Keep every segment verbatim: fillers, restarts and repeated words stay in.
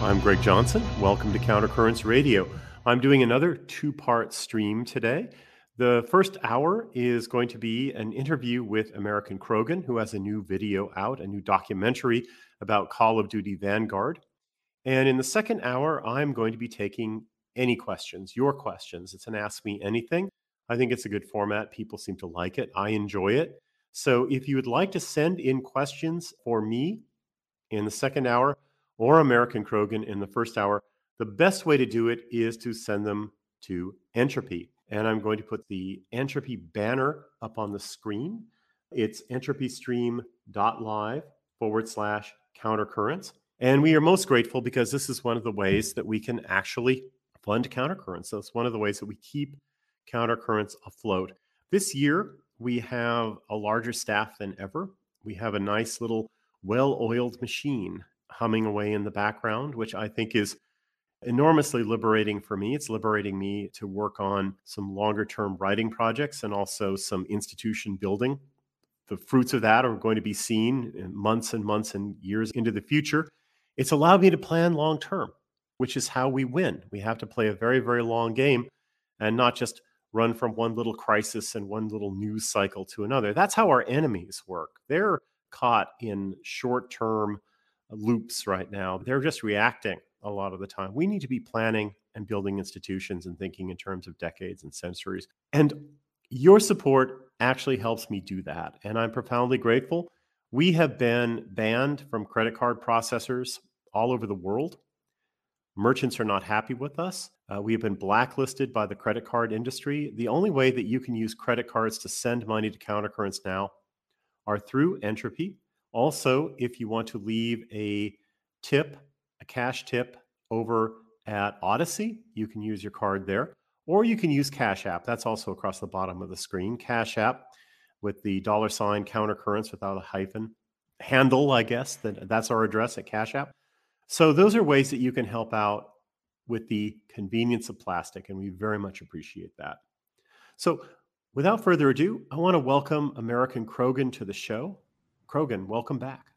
I'm Greg Johnson. Welcome to Countercurrents Radio. I'm doing another two-part stream today. The first hour is going to be an interview with American Croghan, who has a new video out, a new documentary about Call of Duty Vanguard. And in the second hour, I'm going to be taking any questions, your questions. It's an Ask Me Anything. I think it's a good format. People seem to like it. I enjoy it. So if you would like to send in questions for me in the second hour, or American Croghan in the first hour, the best way to do it is to send them to Entropy. And I'm going to put the Entropy banner up on the screen. It's entropystream.live forward slash countercurrents. And we are most grateful because this is one of the ways that we can actually fund Countercurrents. So it's one of the ways that we keep Countercurrents afloat. This year, we have a larger staff than ever. We have a nice little well-oiled machine humming away in the background, which I think is enormously liberating for me. It's liberating me to work on some longer-term writing projects and also some institution building. The fruits of that are going to be seen in months and months and years into the future. It's allowed me to plan long-term, which is how we win. We have to play a very, very long game and not just run from one little crisis and one little news cycle to another. That's how our enemies work. They're caught in short-term loops right now. They're just reacting a lot of the time. We need to be planning and building institutions and thinking in terms of decades and centuries. And your support actually helps me do that. And I'm profoundly grateful. We have been banned from credit card processors all over the world. Merchants are not happy with us. Uh, we have been blacklisted by the credit card industry. The only way that you can use credit cards to send money to Countercurrents now are through Entropy. Also, if you want to leave a tip, a cash tip over at Odyssey, you can use your card there. Or you can use Cash App. That's also across the bottom of the screen. Cash App with the dollar sign Countercurrents without a hyphen. Handle, I guess, that, that's our address at Cash App. So those are ways that you can help out with the convenience of plastic, and we very much appreciate that. So without further ado, I want to welcome American Croghan to the show. Croghan, welcome back.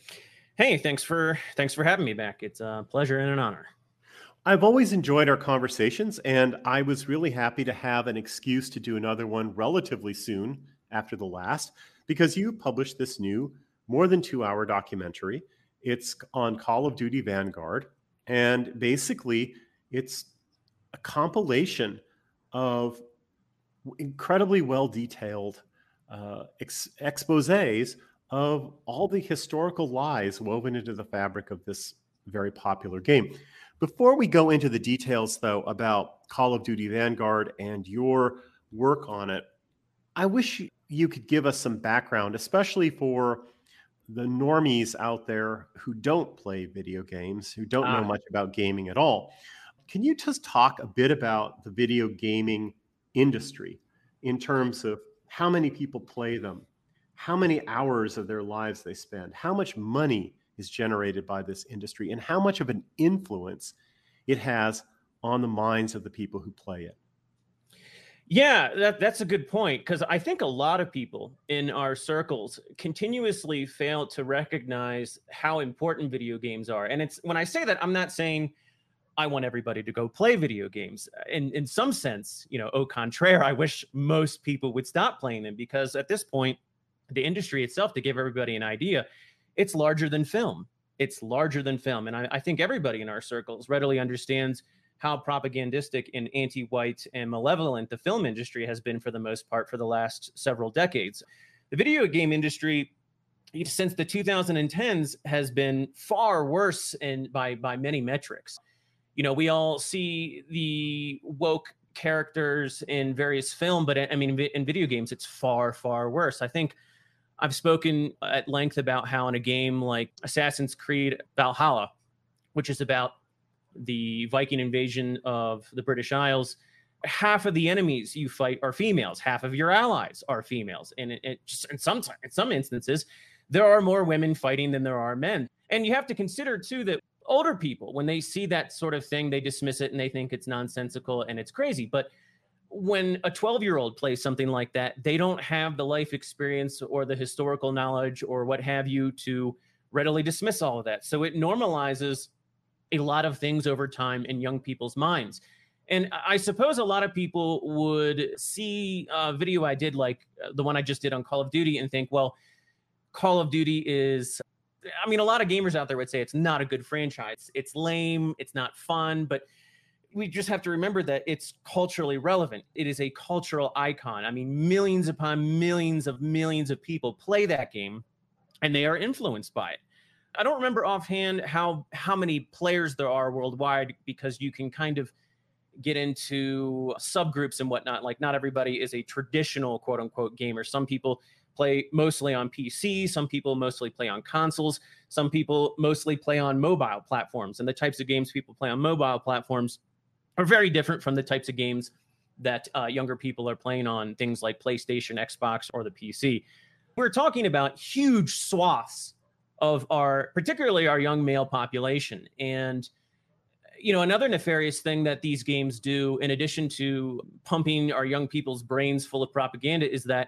Hey, thanks for thanks for having me back. It's a pleasure and an honor. I've always enjoyed our conversations, and I was really happy to have an excuse to do another one relatively soon after the last, because you published this new more than two-hour documentary. It's on Call of Duty Vanguard, and basically it's a compilation of incredibly well-detailed uh, ex- exposés of all the historical lies woven into the fabric of this very popular game. Before we go into the details, though, about Call of Duty Vanguard and your work on it, I wish you could give us some background, especially for the normies out there who don't play video games, who don't know Ah. much about gaming at all. Can you just talk a bit about the video gaming industry in terms of how many people play them, how many hours of their lives they spend, how much money is generated by this industry, and how much of an influence it has on the minds of the people who play it? Yeah, that, that's a good point, because I think a lot of people in our circles continuously fail to recognize how important video games are. And it's when I say that, I'm not saying I want everybody to go play video games. In in some sense, you know, au contraire, I wish most people would stop playing them, because at this point, the industry itself, to give everybody an idea, it's larger than film. It's larger than film. And I, I think everybody in our circles readily understands how propagandistic and anti-white and malevolent the film industry has been for the most part for the last several decades. The video game industry, since the two thousand tens, has been far worse in, by, by many metrics. You know, we all see the woke characters in various film, but I mean, in video games, it's far, far worse. I think I've spoken at length about how in a game like Assassin's Creed Valhalla, which is about the Viking invasion of the British Isles, half of the enemies you fight are females, half of your allies are females. And it, it just, in some, in some instances, there are more women fighting than there are men. And you have to consider, too, that older people, when they see that sort of thing, they dismiss it and they think it's nonsensical and it's crazy. But when a twelve-year-old plays something like that, they don't have the life experience or the historical knowledge or what have you to readily dismiss all of that. So it normalizes a lot of things over time in young people's minds. And I suppose a lot of people would see a video I did, like the one I just did on Call of Duty, and think, well, Call of Duty is, I mean, a lot of gamers out there would say it's not a good franchise. It's lame. It's not fun. But we just have to remember that it's culturally relevant. It is a cultural icon. I mean, millions upon millions of millions of people play that game, and they are influenced by it. I don't remember offhand how how many players there are worldwide, because you can kind of get into subgroups and whatnot. Like, not everybody is a traditional quote unquote gamer. Some people play mostly on P C. Some people mostly play on consoles. Some people mostly play on mobile platforms. And the types of games people play on mobile platforms are very different from the types of games that uh, younger people are playing on things like PlayStation, Xbox, or the P C. We're talking about huge swaths of our, particularly our young male population. And you know, another nefarious thing that these games do, in addition to pumping our young people's brains full of propaganda, is that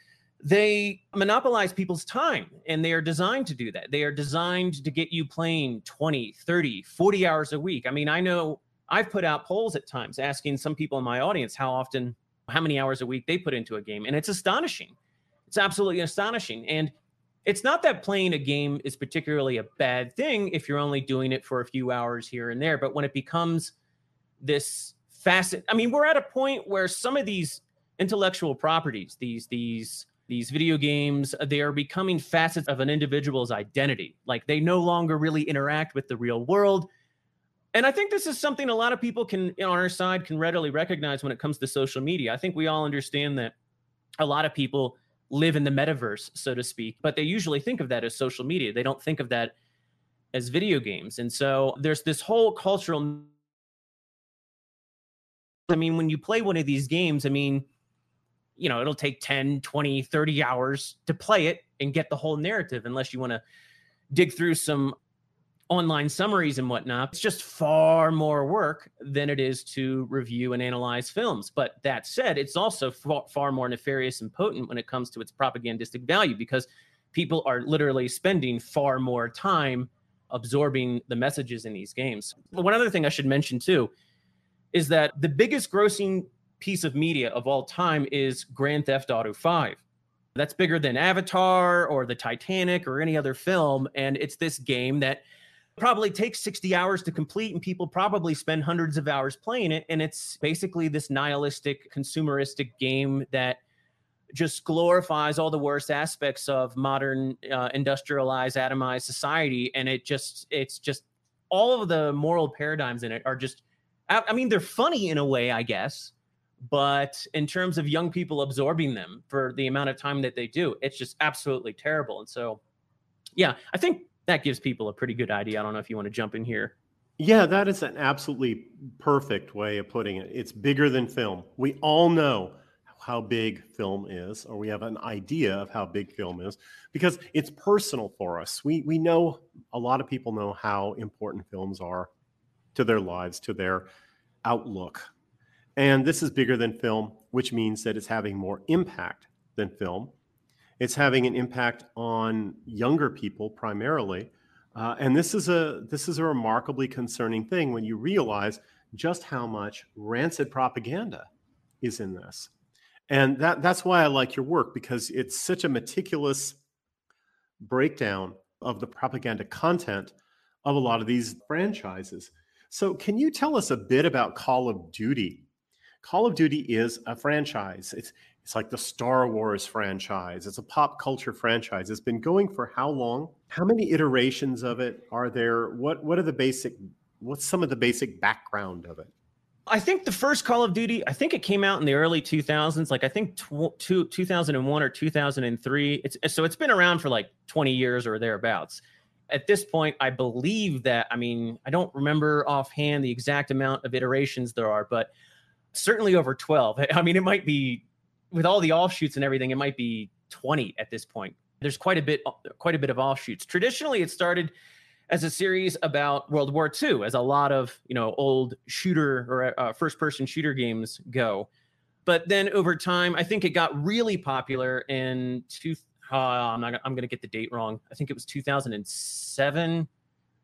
they monopolize people's time, and they are designed to do that. They are designed to get you playing twenty, thirty, forty hours a week. I mean, I know I've put out polls at times asking some people in my audience how often, how many hours a week they put into a game. And it's astonishing. It's absolutely astonishing. And it's not that playing a game is particularly a bad thing if you're only doing it for a few hours here and there. But when it becomes this facet, I mean, we're at a point where some of these intellectual properties, these, these, these video games, they are becoming facets of an individual's identity. Like, they no longer really interact with the real world. And I think this is something a lot of people can, on our side, can readily recognize when it comes to social media. I think we all understand that a lot of people live in the metaverse, so to speak, but they usually think of that as social media. They don't think of that as video games. And so there's this whole cultural, I mean, when you play one of these games, I mean, you know, it'll take ten, twenty, thirty hours to play it and get the whole narrative, unless you want to dig through some online summaries and whatnot. It's just far more work than it is to review and analyze films. But that said, it's also far, far more nefarious and potent when it comes to its propagandistic value, because people are literally spending far more time absorbing the messages in these games. But one other thing I should mention too is that the biggest grossing piece of media of all time is Grand Theft Auto five. That's bigger than Avatar or the Titanic or any other film. And it's this game that probably takes sixty hours to complete, and people probably spend hundreds of hours playing it. And it's basically this nihilistic, consumeristic game that just glorifies all the worst aspects of modern uh, industrialized, atomized society. And it just, it's just, all of the moral paradigms in it are just, I, I mean, they're funny in a way, I guess, but in terms of young people absorbing them for the amount of time that they do, it's just absolutely terrible. And so, yeah, I think that gives people a pretty good idea. I don't know if you want to jump in here. Yeah, that is an absolutely perfect way of putting it. It's bigger than film. We all know how big film is, or we have an idea of how big film is, because it's personal for us. We we know, a lot of people know how important films are to their lives, to their outlook. And this is bigger than film, which means that it's having more impact than film. It's having an impact on younger people primarily. Uh, and this is a this is a remarkably concerning thing when you realize just how much rancid propaganda is in this. And that that's why I like your work, because it's such a meticulous breakdown of the propaganda content of a lot of these franchises. So can you tell us a bit about Call of Duty? Call of Duty is a franchise. It's It's like the Star Wars franchise. It's a pop culture franchise. It's been going for how long? How many iterations of it are there? What what are the basic, what's some of the basic background of it? I think the first Call of Duty, I think it came out in the early two thousands, like I think tw- two, two thousand one or two thousand three. It's, so it's been around for like twenty years or thereabouts. At this point, I believe that, I mean, I don't remember offhand the exact amount of iterations there are, but certainly over twelve. I mean, it might be, with all the offshoots and everything, it might be twenty at this point. There's quite a bit, quite a bit of offshoots. Traditionally, it started as a series about World War Two, as a lot of, you know, old shooter or uh, first-person shooter games go. But then over time, I think it got really popular in two. Uh, I'm not. I'm going to get the date wrong. I think it was two thousand seven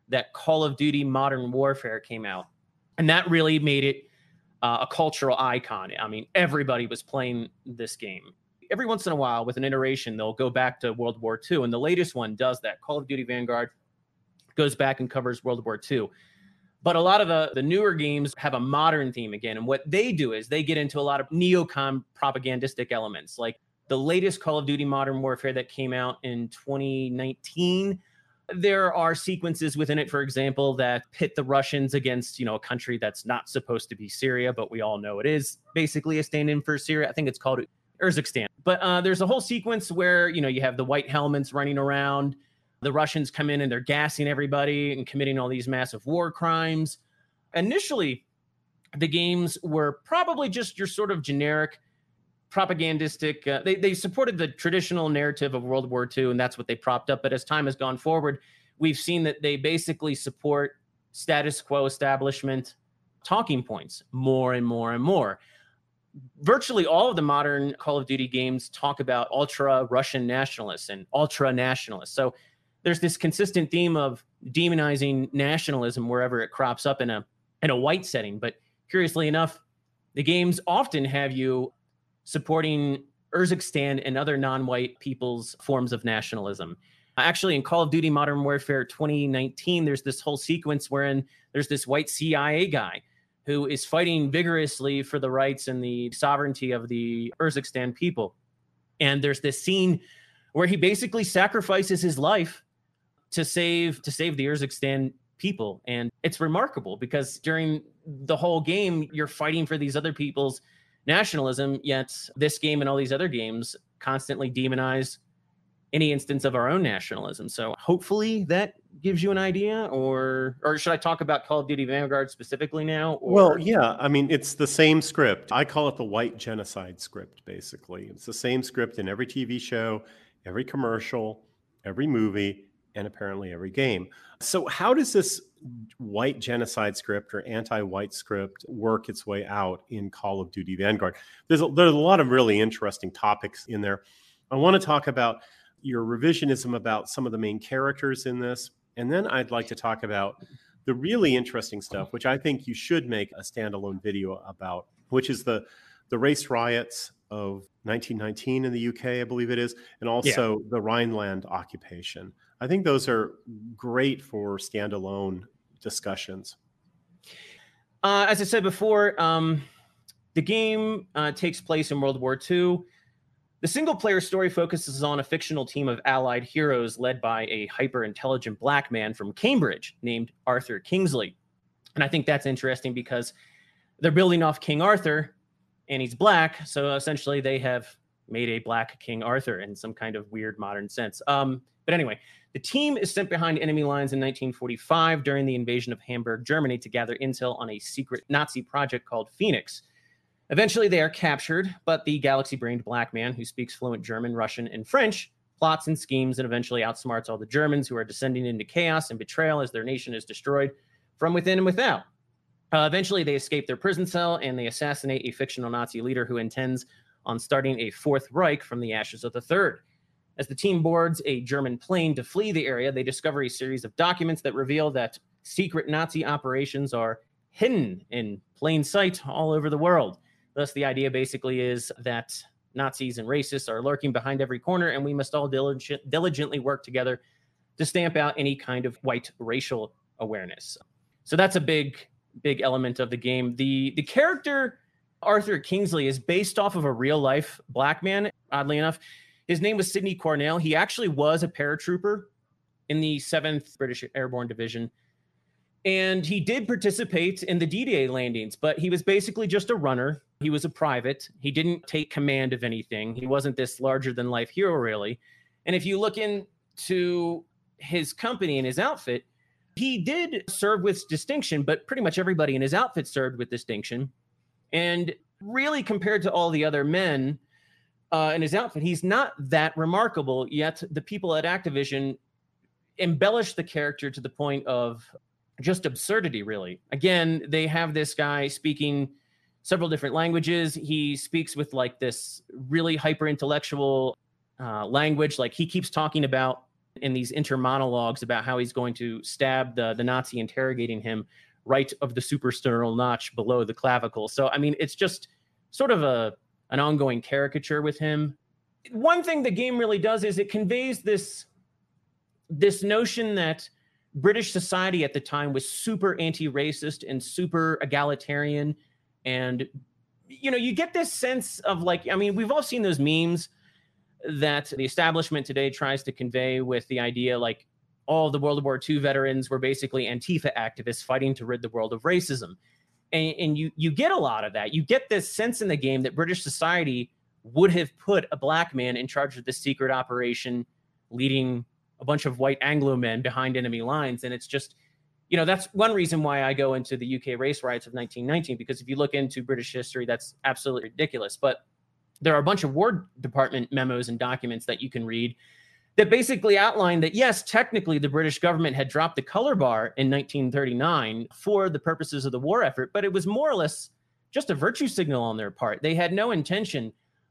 that Call of Duty Modern Warfare came out. And that really made it uh, a cultural icon. I mean, everybody was playing this game. Every once in a while, with an iteration, they'll go back to World War Two. And the latest one does that. Call of Duty Vanguard goes back and covers World War Two. But a lot of the, the newer games have a modern theme again. And what they do is they get into a lot of neocon propagandistic elements. Like the latest Call of Duty Modern Warfare that came out in twenty nineteen, there are sequences within it, for example, that pit the Russians against, you know, a country that's not supposed to be Syria, but we all know it is basically a stand-in for Syria. I think it's called Urzikstan. But uh, there's a whole sequence where, you know, you have the white helmets running around. The Russians come in and they're gassing everybody and committing all these massive war crimes. Initially, the games were probably just your sort of generic propagandistic. Uh, they, they supported the traditional narrative of World War Two, and that's what they propped up. But as time has gone forward, we've seen that they basically support status quo establishment talking points more and more and more. Virtually all of the modern Call of Duty games talk about ultra-Russian nationalists and ultra-nationalists. So there's this consistent theme of demonizing nationalism wherever it crops up in a in a white setting. But curiously enough, the games often have you supporting Urzikstan and other non-white people's forms of nationalism. Actually, in Call of Duty Modern Warfare twenty nineteen, there's this whole sequence wherein there's this white C I A guy who is fighting vigorously for the rights and the sovereignty of the Urzikstan people. And there's this scene where he basically sacrifices his life to save to save the Urzikstan people. And it's remarkable because during the whole game, you're fighting for these other people's nationalism, yet this game and all these other games constantly demonize any instance of our own nationalism. So hopefully that gives you an idea, or or should I talk about Call of Duty Vanguard specifically now? Or? Well, yeah, I mean, it's the same script. I call it the white genocide script, basically. It's the same script in every T V show, every commercial, every movie, and apparently every game. So how does this white genocide script or anti-white script work its way out in Call of Duty Vanguard? There's a, there's a lot of really interesting topics in there. I want to talk about your revisionism about some of the main characters in this. And then I'd like to talk about the really interesting stuff, which I think you should make a standalone video about, which is the, the race riots of nineteen nineteen in the U K, I believe it is, and also yeah. the Rhineland occupation. I think those are great for standalone discussions. Uh, as I said before, um, the game uh, takes place in World War Two. The single-player story focuses on a fictional team of allied heroes led by a hyper-intelligent black man from Cambridge named Arthur Kingsley. And I think that's interesting because they're building off King Arthur, and he's black, so essentially they have made a black King Arthur in some kind of weird modern sense. Um, but anyway, the team is sent behind enemy lines in nineteen forty-five during the invasion of Hamburg, Germany, to gather intel on a secret Nazi project called Phoenix. Eventually, they are captured, but the galaxy-brained black man, who speaks fluent German, Russian, and French, plots and schemes and eventually outsmarts all the Germans, who are descending into chaos and betrayal as their nation is destroyed from within and without. Uh, eventually, they escape their prison cell, and they assassinate a fictional Nazi leader who intends on starting a Fourth Reich from the ashes of the Third. As the team boards a German plane to flee the area, they discover a series of documents that reveal that secret Nazi operations are hidden in plain sight all over the world. Thus, the idea basically is that Nazis and racists are lurking behind every corner, and we must all diligent, diligently work together to stamp out any kind of white racial awareness. So that's a big, big element of the game. The, the character Arthur Kingsley is based off of a real-life black man, oddly enough. His name was Sidney Cornell. He actually was a paratrooper in the seventh British Airborne Division. And he did participate in the D-Day landings, but he was basically just a runner. He was a private. He didn't take command of anything. He wasn't this larger-than-life hero, really. And if you look into his company and his outfit, he did serve with distinction, but pretty much everybody in his outfit served with distinction. And really, compared to all the other men uh, in his outfit, he's not that remarkable, yet the people at Activision embellished the character to the point of just absurdity, really. Again, they have this guy speaking several different languages. He speaks with like this really hyper intellectual uh, language. Like he keeps talking about in these intermonologues about how he's going to stab the, the Nazi interrogating him right of the suprasternal notch below the clavicle. So, I mean, it's just sort of a an ongoing caricature with him. One thing the game really does is it conveys this, this notion that British society at the time was super anti-racist and super egalitarian. And, you know, you get this sense of like, I mean, we've all seen those memes that the establishment today tries to convey with the idea like all the World War Two veterans were basically Antifa activists fighting to rid the world of racism. And, and you, you get a lot of that. You get this sense in the game that British society would have put a black man in charge of the secret operation leading a bunch of white Anglo men behind enemy lines. And it's just, you know, that's one reason why I go into the U K race riots of nineteen nineteen, because if you look into British history, that's absolutely ridiculous. But there are a bunch of War Department memos and documents that you can read that basically outline that, yes, technically the British government had dropped the color bar in nineteen thirty-nine for the purposes of the war effort, but it was more or less just a virtue signal on their part. They had no intention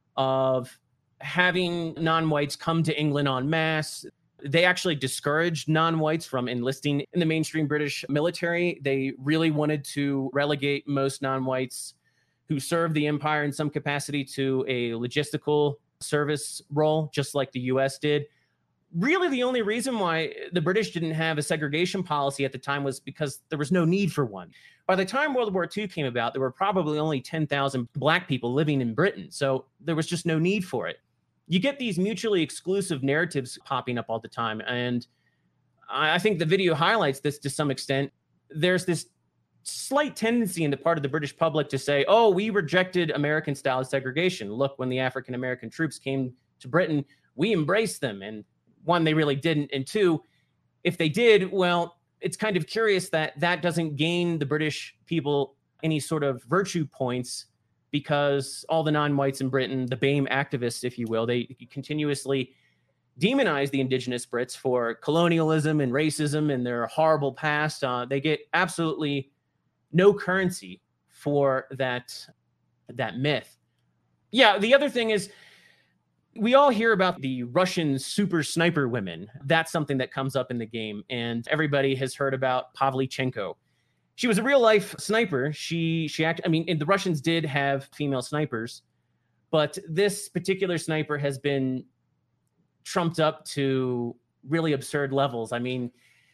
of having non-whites come to England en masse. They actually discouraged non-whites from enlisting in the mainstream British military. They really wanted to relegate most non-whites who served the empire in some capacity to a logistical service role, just like the U S did. Really, the only reason why the British didn't have a segregation policy at the time was because there was no need for one. By the time World War Two came about, there were probably only ten thousand black people living in Britain, so there was just no need for it. You get these mutually exclusive narratives popping up all the time. And I think the video highlights this to some extent. There's this slight tendency in the part of the British public to say, oh, we rejected American style segregation. Look, when the African-American troops came to Britain, we embraced them. And one, they really didn't. And two, if they did, well, it's kind of curious that that doesn't gain the British people any sort of virtue points, because all the non-whites in Britain, the BAME activists, if you will, they continuously demonize the indigenous Brits for colonialism and racism and their horrible past. Uh, they get absolutely no currency for that, that myth. Yeah, the other thing is, we all hear about the Russian super sniper women. That's something that comes up in the game, and everybody has heard about Pavlyuchenko. She was a real life sniper. She, she act, I mean, and the Russians did have female snipers, but this particular sniper has been trumped up to really absurd levels. I mean,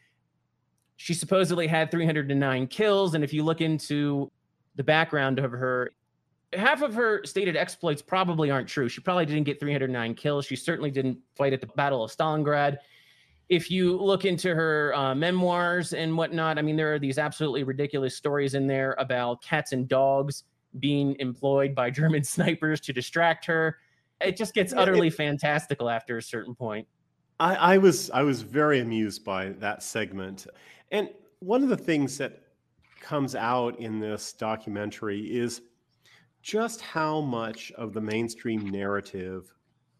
she supposedly had three hundred nine kills. And if you look into the background of her, half of her stated exploits probably aren't true. She probably didn't get three hundred nine kills. She certainly didn't fight at the Battle of Stalingrad. If you look into her uh, memoirs and whatnot, I mean, there are these absolutely ridiculous stories in there about cats and dogs being employed by German snipers to distract her. It just gets utterly it, fantastical after a certain point. I, I was I was very amused by that segment. And one of the things that comes out in this documentary is just how much of the mainstream narrative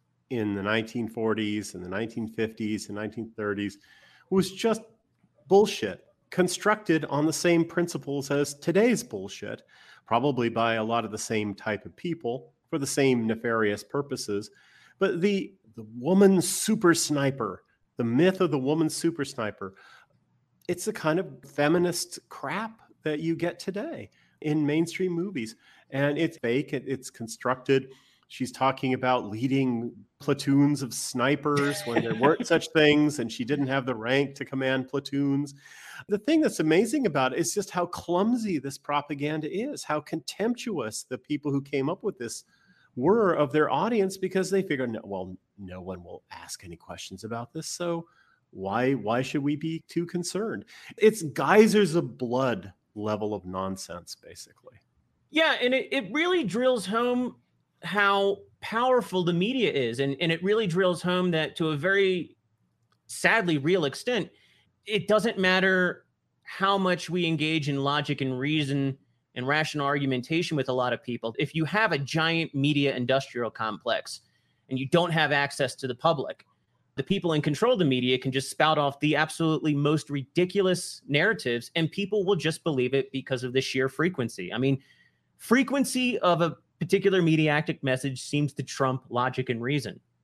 in the nineteen forties and the nineteen fifties and nineteen thirties was just bullshit, constructed on the same principles as today's bullshit, probably by a lot of the same type of people for the same nefarious purposes. But the, the woman super sniper, the myth of the woman super sniper, it's the kind of feminist crap that you get today in mainstream movies. And it's fake, it, it's constructed. She's talking about leading platoons of snipers when there weren't such things, and she didn't have the rank to command platoons. The thing that's amazing about it is just how clumsy this propaganda is, how contemptuous the people who came up with this were of their audience, because they figured, no, well, no one will ask any questions about this, so why, why should we be too concerned? It's geysers of blood level of nonsense, basically. Yeah, and it, it really drills home how powerful the media is. And, and it really drills home that, to a very sadly real extent, it doesn't matter how much we engage in logic and reason and rational argumentation with a lot of people. If you have a giant media industrial complex and you don't have access to the public, the people in control of the media can just spout off the absolutely most ridiculous narratives, and people will just believe it because of the sheer frequency. I mean, frequency of a particular mediatic message seems to trump logic and reason.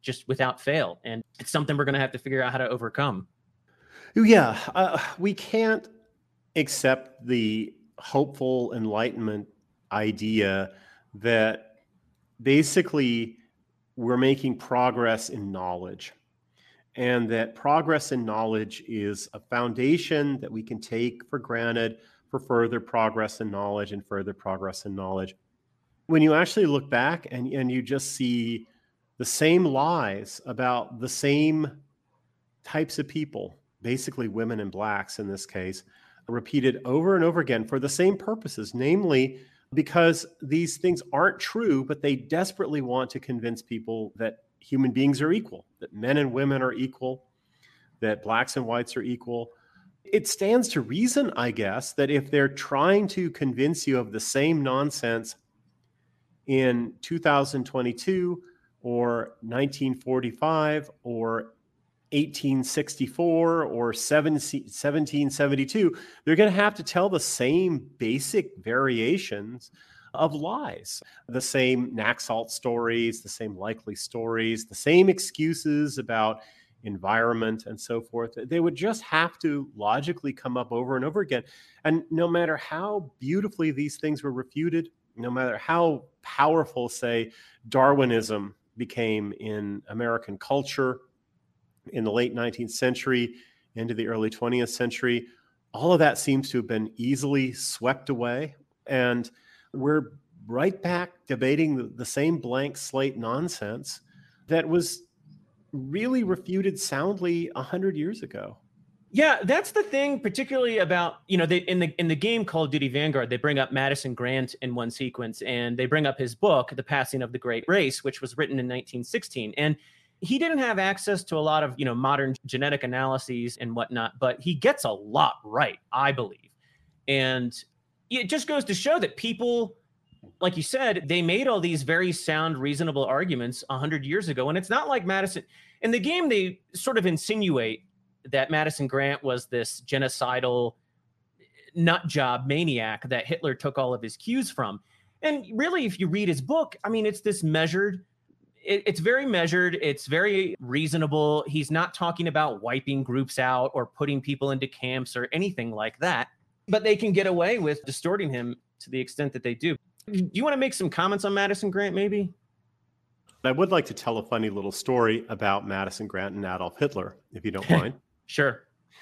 just without fail. And it's something we're going to have to figure out how to overcome. Yeah, uh, we can't accept the hopeful Enlightenment idea that basically we're making progress in knowledge, and that progress in knowledge is a foundation that we can take for granted for further progress in knowledge and further progress in knowledge. When you actually look back and, and you just see the same lies about the same types of people, basically women and blacks in this case, repeated over and over again for the same purposes, namely because these things aren't true, but they desperately want to convince people that human beings are equal, that men and women are equal, that blacks and whites are equal. It stands to reason, I guess, that if they're trying to convince you of the same nonsense in two thousand twenty-two or nineteen forty-five or eighteen sixty-four or seventeen seventy-two, they're going to have to tell the same basic variations of lies, the same Naxalt stories, the same likely stories, the same excuses about environment and so forth. They would just have to logically come up over and over again. And no matter how beautifully these things were refuted, no matter how powerful, say, Darwinism became in American culture in the late nineteenth century into the early twentieth century, all of that seems to have been easily swept away. And we're right back debating the, the same blank slate nonsense that was really refuted soundly one hundred years ago. Yeah, that's the thing, particularly about, you know, they, in the in the game Call of Duty Vanguard, they bring up Madison Grant in one sequence, and they bring up his book, The Passing of the Great Race, which was written in nineteen sixteen. And he didn't have access to a lot of, you know, modern genetic analyses and whatnot, but he gets a lot right, I believe. And it just goes to show that people, like you said, they made all these very sound, reasonable arguments one hundred years ago. And it's not like Madison. In the game, they sort of insinuate that Madison Grant was this genocidal nut job maniac that Hitler took all of his cues from. And really, if you read his book, I mean, it's this measured, it, it's very measured. It's very reasonable. He's not talking about wiping groups out or putting people into camps or anything like that. But they can get away with distorting him to the extent that they do. Do you want to make some comments on Madison Grant, maybe? I would like to tell a funny little story about Madison Grant and Adolf Hitler, if you don't mind. Sure.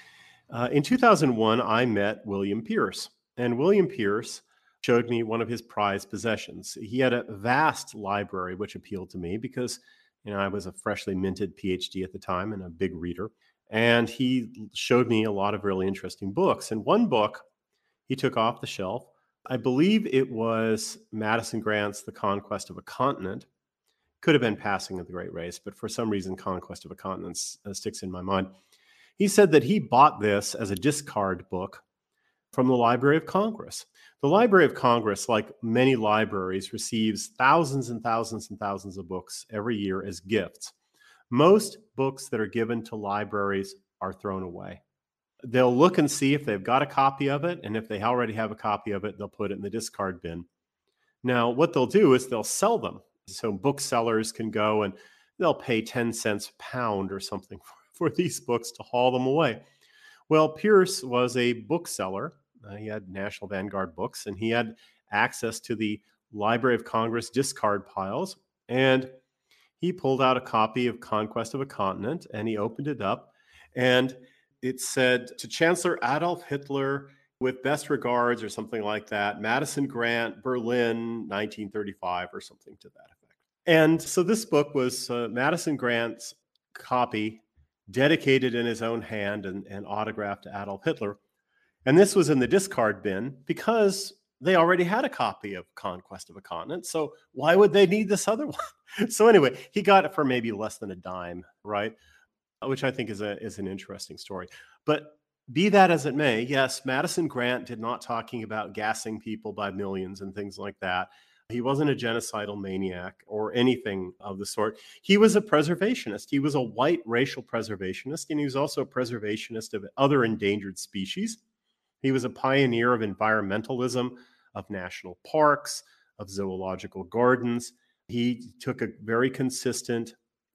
Uh, in two thousand one, I met William Pierce, and William Pierce showed me one of his prized possessions. He had a vast library, which appealed to me because, you know, I was a freshly minted P H D at the time and a big reader. And he showed me a lot of really interesting books. And one book he took off the shelf, I believe it was Madison Grant's The Conquest of a Continent. Could have been Passing of the Great Race, but for some reason, Conquest of a Continent uh, sticks in my mind. He said that he bought this as a discard book from the Library of Congress. The Library of Congress, like many libraries, receives thousands and thousands and thousands of books every year as gifts. Most books that are given to libraries are thrown away. They'll look and see if they've got a copy of it, and if they already have a copy of it, they'll put it in the discard bin. Now, what they'll do is they'll sell them. So booksellers can go and they'll pay ten cents a pound or something for, for these books to haul them away. Well, Pierce was a bookseller. Uh, he had National Vanguard books, and he had access to the Library of Congress discard piles. And he pulled out a copy of Conquest of a Continent, and he opened it up. And it said, "To Chancellor Adolf Hitler, with best regards," or something like that, "Madison Grant, Berlin, nineteen thirty-five," or something to that effect. And so this book was uh, Madison Grant's copy, dedicated in his own hand and, and autographed to Adolf Hitler. And this was in the discard bin because they already had a copy of Conquest of a Continent. So why would they need this other one? So anyway, he got it for maybe less than a dime, right? Which I think is a is an interesting story. But be that as it may, yes, Madison Grant did not talking about gassing people by millions and things like that. He wasn't a genocidal maniac or anything of the sort. He was a preservationist. He was a white racial preservationist, and he was also a preservationist of other endangered species. He was a pioneer of environmentalism, of national parks, of zoological gardens. He took a very consistent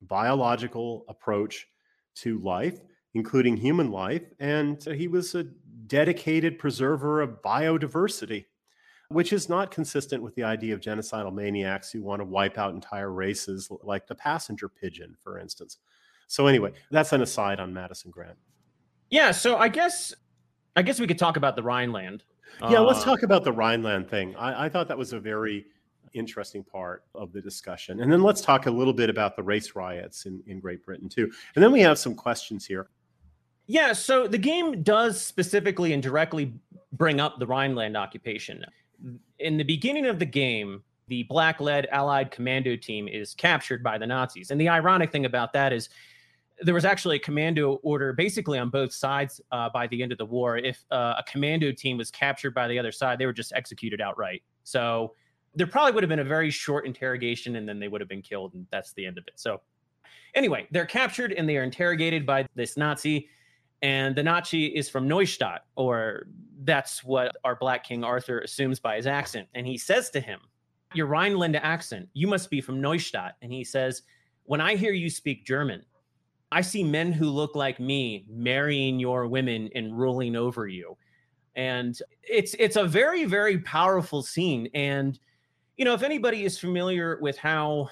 biological approach to life, including human life. And he was a dedicated preserver of biodiversity, which is not consistent with the idea of genocidal maniacs who want to wipe out entire races, like the passenger pigeon, for instance. So anyway, that's an aside on Madison Grant. Yeah, so I guess I guess we could talk about the Rhineland. Yeah, uh, let's Uh, talk about the Rhineland thing. I, I thought that was a very interesting part of the discussion. And then let's talk a little bit about the race riots in, in Great Britain, too. And then we have some questions here. Yeah, so the game does specifically and directly bring up the Rhineland occupation. In the beginning of the game, the black-led Allied commando team is captured by the Nazis. And the ironic thing about that is there was actually a commando order basically on both sides uh, by the end of the war. If uh, a commando team was captured by the other side, they were just executed outright. So there probably would have been a very short interrogation, and then they would have been killed, and that's the end of it. So anyway, they're captured, and they are interrogated by this Nazi, and the Nazi is from Neustadt, or that's what our Black King Arthur assumes by his accent. And he says to him, your Rhineland accent, you must be from Neustadt. And he says, when I hear you speak German, I see men who look like me marrying your women and ruling over you. And it's it's a very, very powerful scene. And, you know, if anybody is familiar with how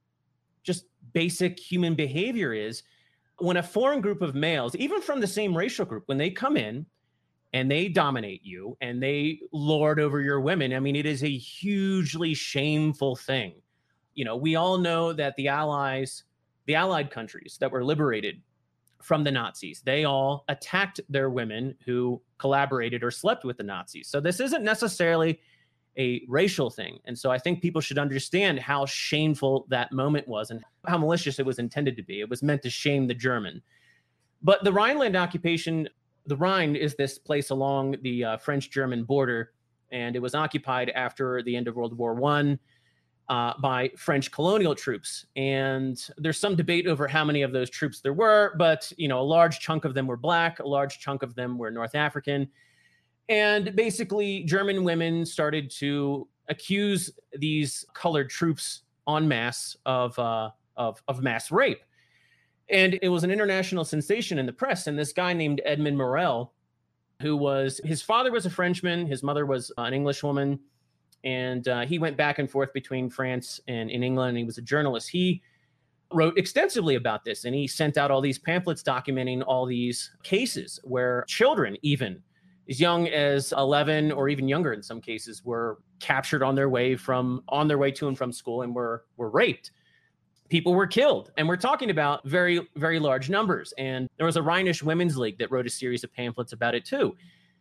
just basic human behavior is, when a foreign group of males, even from the same racial group, when they come in and they dominate you and they lord over your women, I mean, it is a hugely shameful thing. You know, we all know that the Allies, the Allied countries that were liberated from the Nazis, they all attacked their women who collaborated or slept with the Nazis. So this isn't necessarily a racial thing. And so I think people should understand how shameful that moment was and how malicious it was intended to be. It was meant to shame the German. But the Rhineland occupation, the Rhine is this place along the uh, French-German border, and it was occupied after the end of World War One. Uh, by French colonial troops. And there's some debate over how many of those troops there were, but, you know, a large chunk of them were Black, a large chunk of them were North African. And basically, German women started to accuse these colored troops en masse of, uh, of, of mass rape. And it was an international sensation in the press. And this guy named Edmund Morel, who was, his father was a Frenchman, his mother was an Englishwoman, and uh, he went back and forth between France and in England. He was a journalist. He wrote extensively about this, and he sent out all these pamphlets documenting all these cases where children, even as young as eleven or even younger in some cases, were captured on their way from on their way to and from school and were were raped. People were killed, and we're talking about very, very large numbers. And there was a Rhinish Women's League that wrote a series of pamphlets about it too.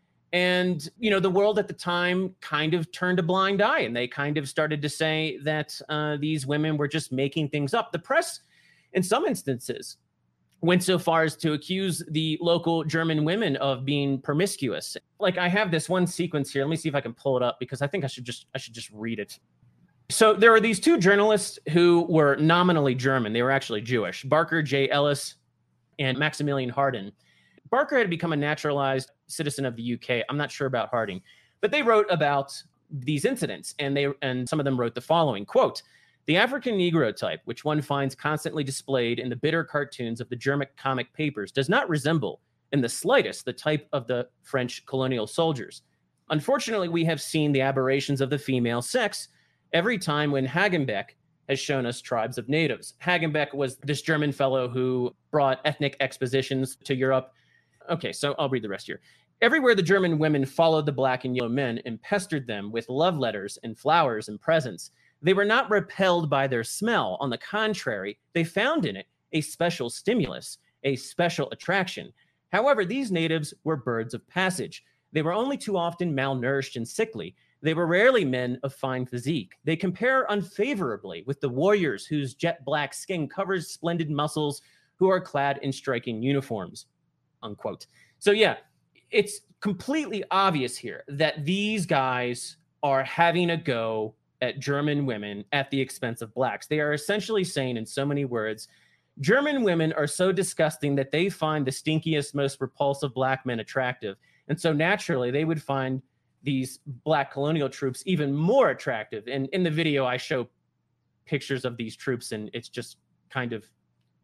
And, you know, the world at the time kind of turned a blind eye, and they kind of started to say that uh, these women were just making things up. The press, in some instances, went so far as to accuse the local German women of being promiscuous. Like, I have this one sequence here. Let me see if I can pull it up, because I think I should just I should just read it. So there are these two journalists who were nominally German. They were actually Jewish, Barker J. Ellis and Maximilian Harding. Barker had become a naturalized citizen of the U K. I'm not sure about Harding, but they wrote about these incidents, and they and some of them wrote the following, quote, the African Negro type, which one finds constantly displayed in the bitter cartoons of the German comic papers, does not resemble in the slightest the type of the French colonial soldiers. Unfortunately, we have seen the aberrations of the female sex every time when Hagenbeck has shown us tribes of natives. Hagenbeck was this German fellow who brought ethnic expositions to Europe. Okay, so I'll read the rest here. Everywhere the German women followed the black and yellow men and pestered them with love letters and flowers and presents. They were not repelled by their smell. On the contrary, they found in it a special stimulus, a special attraction. However, these natives were birds of passage. They were only too often malnourished and sickly. They were rarely men of fine physique. They compare unfavorably with the warriors whose jet black skin covers splendid muscles, who are clad in striking uniforms. Unquote. So yeah, it's completely obvious here that these guys are having a go at German women at the expense of blacks. They are essentially saying in so many words, German women are so disgusting that they find the stinkiest, most repulsive black men attractive. And so naturally they would find these black colonial troops even more attractive. And in the video, I show pictures of these troops, and it's just kind of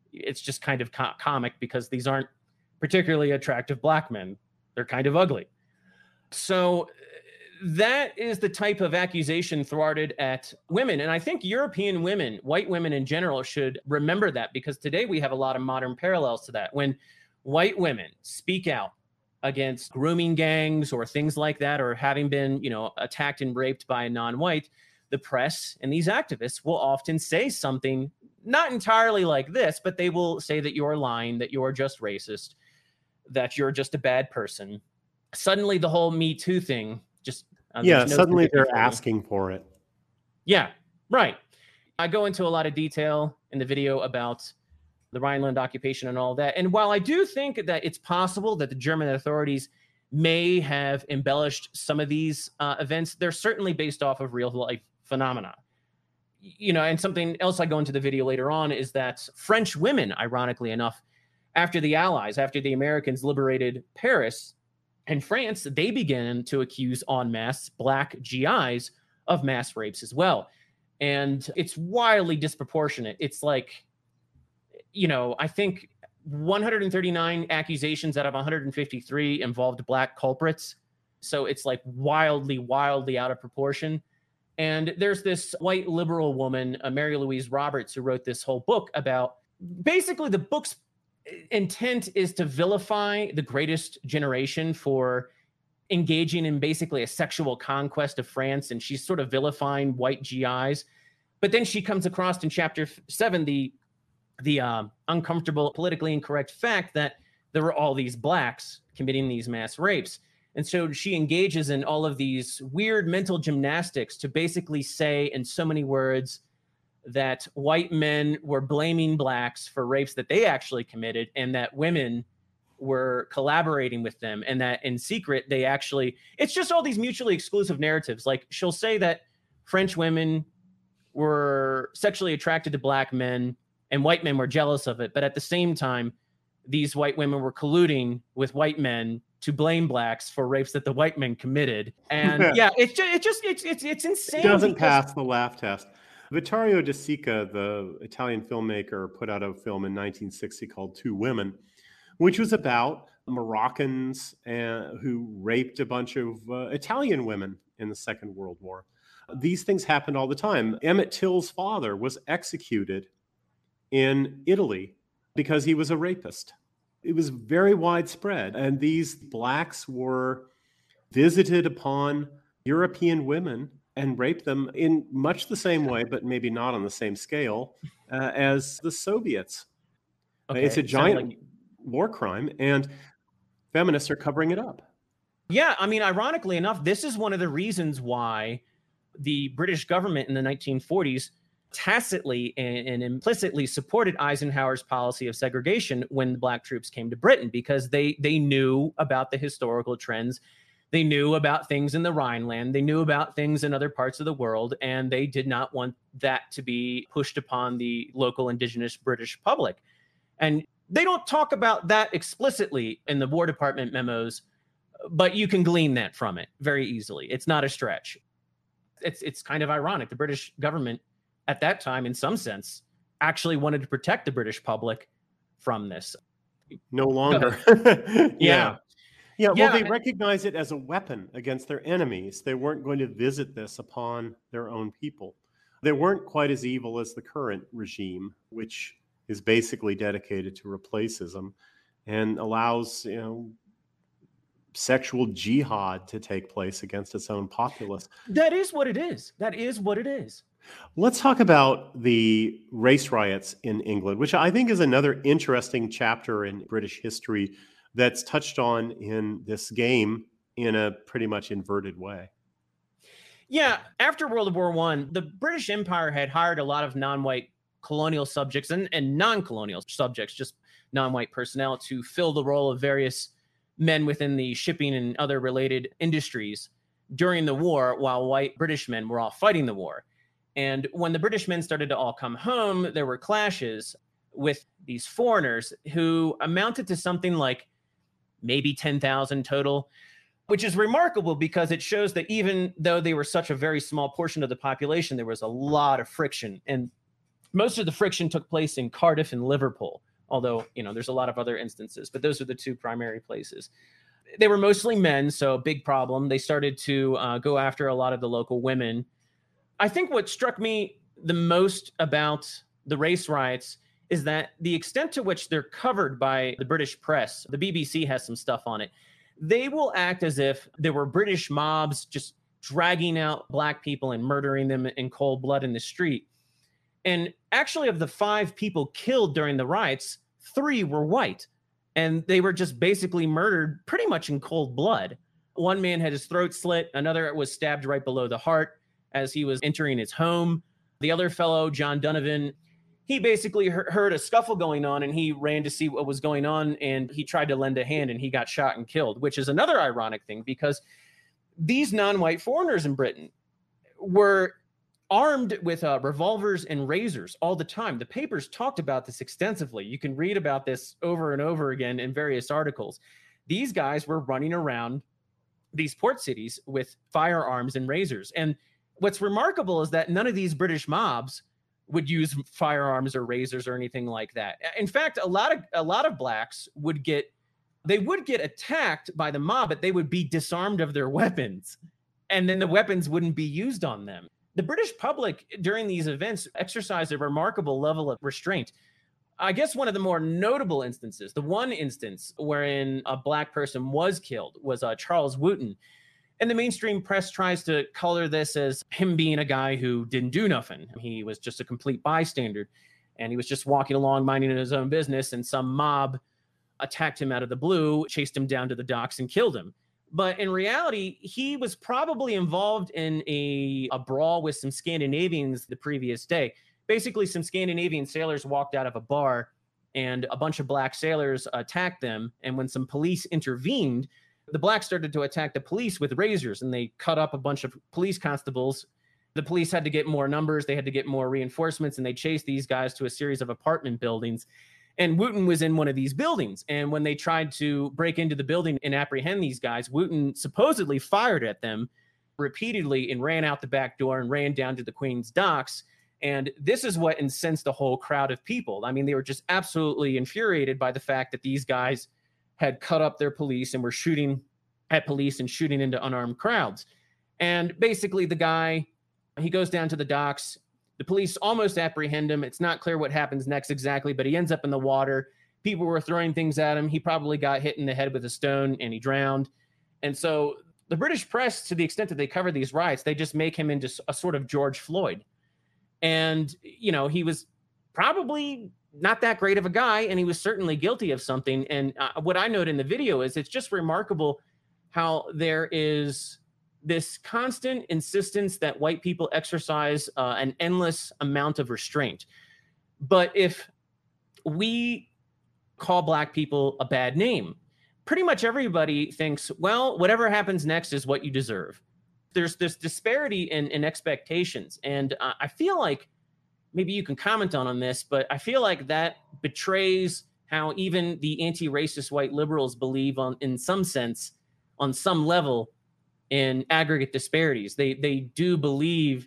it's just kind of co- comic because these aren't particularly attractive black men. They're kind of ugly. So that is the type of accusation thwarted at women. And I think European women, white women in general, should remember that, because today we have a lot of modern parallels to that. When white women speak out against grooming gangs or things like that, or having been, you know, attacked and raped by a non-white, the press and these activists will often say something not entirely like this, but they will say that you're lying, that you're just racist, that you're just a bad person. Suddenly the whole Me Too thing just uh, yeah no suddenly they're for asking for it. Yeah, right. I go into a lot of detail in the video about the Rhineland occupation and all that. And while I do think that it's possible that the German authorities may have embellished some of these uh, events, they're certainly based off of real life phenomena. You know, and something else I go into the video later on is that French women, ironically enough, after the Allies, after the Americans liberated Paris and France, they began to accuse en masse black G Is of mass rapes as well. And it's wildly disproportionate. It's like, you know, I think one hundred thirty-nine accusations out of one hundred fifty-three involved black culprits. So it's like wildly, wildly out of proportion. And there's this white liberal woman, uh, Mary Louise Roberts, who wrote this whole book about, basically the book's intent is to vilify the greatest generation for engaging in basically a sexual conquest of France. And she's sort of vilifying white G Is. But then she comes across in chapter seven, the, the uh, uncomfortable, politically incorrect fact that there were all these blacks committing these mass rapes. And so she engages in all of these weird mental gymnastics to basically say in so many words that white men were blaming blacks for rapes that they actually committed, and that women were collaborating with them, and that in secret they actually, it's just all these mutually exclusive narratives. Like she'll say that French women were sexually attracted to black men and white men were jealous of it. But at the same time, these white women were colluding with white men to blame blacks for rapes that the white men committed. And yeah, it's just, it just, it's, it's, it's insane. It doesn't pass the laugh test. Vittorio De Sica, the Italian filmmaker, put out a film in nineteen sixty called Two Women, which was about Moroccans uh, who raped a bunch of uh, Italian women in the Second World War. These things happened all the time. Emmett Till's father was executed in Italy because he was a rapist. It was very widespread. And these blacks were visited upon European women and raped them in much the same way, but maybe not on the same scale uh, as the Soviets. Okay, it's a giant like... war crime, and feminists are covering it up. Yeah, I mean, ironically enough, this is one of the reasons why the British government in the nineteen forties tacitly and, and implicitly supported Eisenhower's policy of segregation when the black troops came to Britain, because they they knew about the historical trends. They knew about things in the Rhineland. They knew about things in other parts of the world, and they did not want that to be pushed upon the local indigenous British public. And they don't talk about that explicitly in the War Department memos, but you can glean that from it very easily. It's not a stretch. It's it's kind of ironic. The British government at that time, in some sense, actually wanted to protect the British public from this. No longer. yeah. yeah. Yeah, well, yeah. they recognize it as a weapon against their enemies. They weren't going to visit this upon their own people. They weren't quite as evil as the current regime, which is basically dedicated to racism and allows, you know, sexual jihad to take place against its own populace. That is what it is. That is what it is. Let's talk about the race riots in England, which I think is another interesting chapter in British history that's touched on in this game in a pretty much inverted way. Yeah, after World War One, the British Empire had hired a lot of non-white colonial subjects and, and non-colonial subjects, just non-white personnel, to fill the role of various men within the shipping and other related industries during the war, while white British men were all fighting the war. And when the British men started to all come home, there were clashes with these foreigners who amounted to something like maybe ten thousand total, which is remarkable because it shows that even though they were such a very small portion of the population, there was a lot of friction. And Most of the friction took place in Cardiff and Liverpool, although, you know, there's a lot of other instances, but those are the two primary places. They were mostly men, so big problem. They started to uh, go after a lot of the local women. I think what struck me the most about the race riots is that the extent to which they're covered by the British press, the B B C has some stuff on it. They will act as if there were British mobs just dragging out black people and murdering them in cold blood in the street. And actually, of the five people killed during the riots, three were white. And they were just basically murdered pretty much in cold blood. One man had his throat slit. Another was stabbed right below the heart as he was entering his home. The other fellow, John Donovan, he basically heard a scuffle going on and he ran to see what was going on, and he tried to lend a hand and he got shot and killed, which is another ironic thing because these non-white foreigners in Britain were armed with uh, revolvers and razors all the time. The papers talked about this extensively. You can read about this over and over again in various articles. These guys were running around these port cities with firearms and razors. And what's remarkable is that none of these British mobs would use firearms or razors or anything like that. In fact, a lot of a lot of blacks would get they would get attacked by the mob, but they would be disarmed of their weapons, and then the weapons wouldn't be used on them. The British public during these events exercised a remarkable level of restraint. I guess one of the more notable instances, the one instance wherein a black person was killed, was uh, Charles Wooten. And the mainstream press tries to color this as him being a guy who didn't do nothing. He was just a complete bystander, and he was just walking along, minding his own business, and some mob attacked him out of the blue, chased him down to the docks, and killed him. But in reality, he was probably involved in a, a brawl with some Scandinavians the previous day. Basically, some Scandinavian sailors walked out of a bar, and a bunch of black sailors attacked them. And when some police intervened, the blacks started to attack the police with razors, and they cut up a bunch of police constables. The police had to get more numbers. They had to get more reinforcements, and they chased these guys to a series of apartment buildings. And Wooten was in one of these buildings. And when they tried to break into the building and apprehend these guys, Wooten supposedly fired at them repeatedly and ran out the back door and ran down to the Queen's docks. And this is what incensed the whole crowd of people. I mean, they were just absolutely infuriated by the fact that these guys had cut up their police and were shooting at police and shooting into unarmed crowds. And basically the guy, he goes down to the docks. The police almost apprehend him. It's not clear what happens next exactly, but he ends up in the water. People were throwing things at him. He probably got hit in the head with a stone and he drowned. And so the British press, to the extent that they cover these riots, they just make him into a sort of George Floyd. And, you know, he was probably not that great of a guy, and he was certainly guilty of something. And uh, what I note in the video is it's just remarkable how there is this constant insistence that white people exercise uh, an endless amount of restraint. But if we call black people a bad name, pretty much everybody thinks, well, whatever happens next is what you deserve. There's this disparity in, in expectations. And uh, I feel like, maybe you can comment on, on this, but I feel like that betrays how even the anti-racist white liberals believe on, in some sense, on some level, in aggregate disparities. They they do believe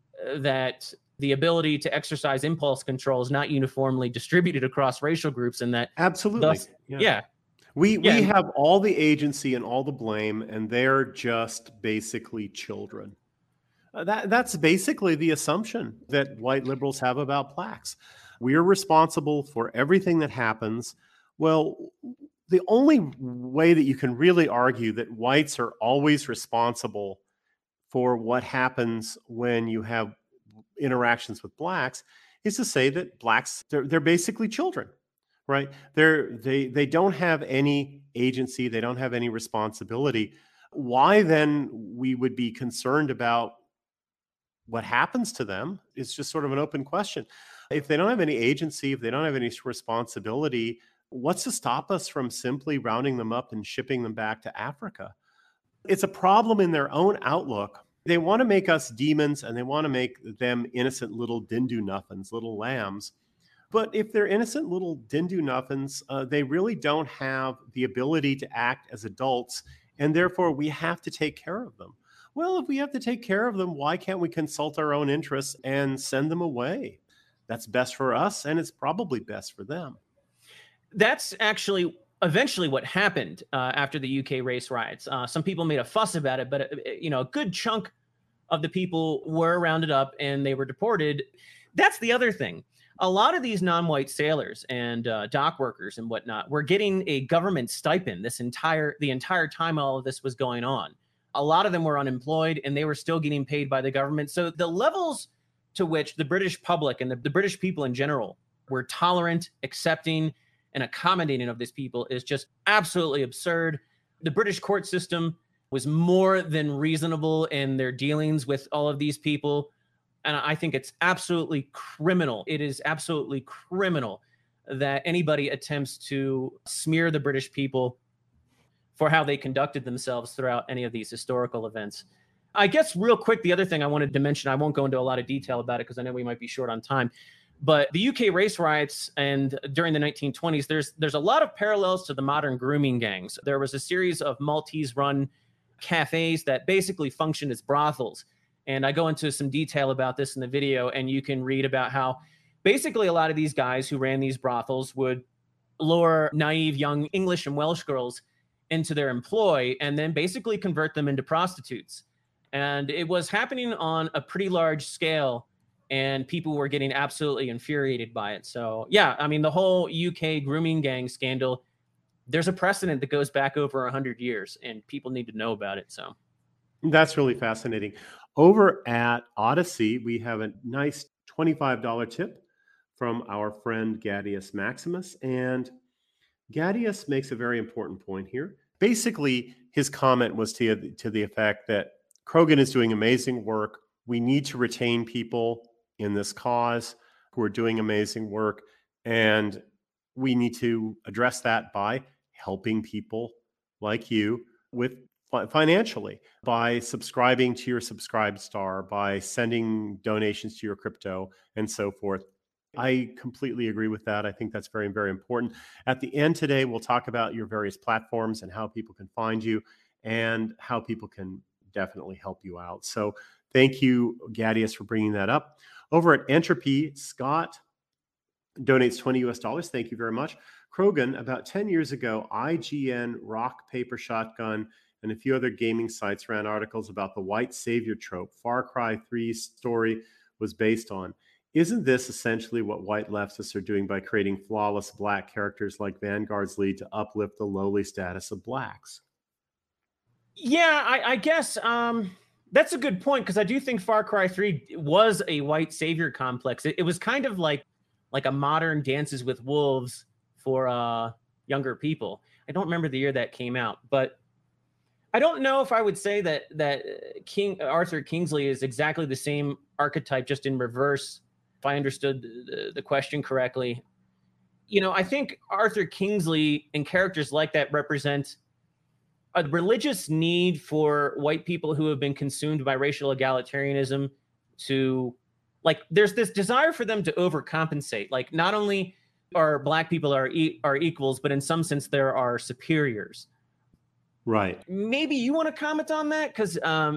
that the ability to exercise impulse control is not uniformly distributed across racial groups, and that absolutely, thus, yeah. yeah. We yeah. we have all the agency and all the blame, and they're just basically children. Uh, that that's basically the assumption that white liberals have about blacks. We are responsible for everything that happens. Well, the only way that you can really argue that whites are always responsible for what happens when you have interactions with blacks is to say that blacks, they're, they're basically children, right? They're, they, they don't have any agency. They don't have any responsibility. Why then we would be concerned about what happens to them is just sort of an open question. If they don't have any agency, if they don't have any responsibility, what's to stop us from simply rounding them up and shipping them back to Africa? It's a problem in their own outlook. They want to make us demons, and they want to make them innocent little dindu-nuffins, little lambs. But if they're innocent little dindu-nuffins, uh, they really don't have the ability to act as adults, and therefore we have to take care of them. Well, if we have to take care of them, why can't we consult our own interests and send them away? that's best for us, and it's probably best for them. That's actually eventually what happened uh, after the U K race riots. Uh, some people made a fuss about it, but uh, you know, a good chunk of the people were rounded up and they were deported. That's the other thing. A lot of these non-white sailors and uh, dock workers and whatnot were getting a government stipend this entire the entire time all of this was going on. A lot of them were unemployed and they were still getting paid by the government. So the levels to which the British public and the, the British people in general were tolerant, accepting, and accommodating of these people is just absolutely absurd. The British court system was more than reasonable in their dealings with all of these people. And I think it's absolutely criminal. It is absolutely criminal that anybody attempts to smear the British people for how they conducted themselves throughout any of these historical events. I guess real quick, the other thing I wanted to mention, I won't go into a lot of detail about it because I know we might be short on time, but the U K race riots and during the nineteen twenties, there's there's a lot of parallels to the modern grooming gangs. There was a series of Maltese-run cafes that basically functioned as brothels. And I go into some detail about this in the video, and you can read about how basically a lot of these guys who ran these brothels would lure naive young English and Welsh girls into their employ and then basically convert them into prostitutes. And it was happening on a pretty large scale, and people were getting absolutely infuriated by it. So, yeah, I mean, the whole U K grooming gang scandal, there's a precedent that goes back over one hundred years, and people need to know about it. So that's really fascinating. Over at Odysee, we have a nice twenty-five dollars tip from our friend Gadius Maximus. And Gadius makes a very important point here. Basically, his comment was to, to the effect that Krogan is doing amazing work. We need to retain people in this cause who are doing amazing work. And we need to address that by helping people like you with financially, by subscribing to your Subscribestar, by sending donations to your crypto, and so forth. I completely agree with that. I think that's very, very important. At the end today, we'll talk about your various platforms and how people can find you and how people can definitely help you out. So thank you, Gadius, for bringing that up. Over at Entropy, Scott donates twenty U S dollars. Thank you very much. Krogan, about ten years ago, I G N, Rock, Paper, Shotgun, and a few other gaming sites ran articles about the white savior trope Far Cry three's story was based on. Isn't this essentially what white leftists are doing by creating flawless black characters like Vanguard's lead to uplift the lowly status of blacks? Yeah, I, I guess um, that's a good point, because I do think Far Cry three was a white savior complex. It, it was kind of like like a modern Dances with Wolves for uh, younger people. I don't remember the year that came out, but I don't know if I would say that that King Arthur Kingsley is exactly the same archetype, just in reverse, if I understood the, the question correctly. You know, I think Arthur Kingsley and characters like that represent a religious need for white people who have been consumed by racial egalitarianism to, like, there's this desire for them to overcompensate. Like, not only are black people are, e- are equals, but in some sense there are superiors. Right. Maybe you want to comment on that? Because um,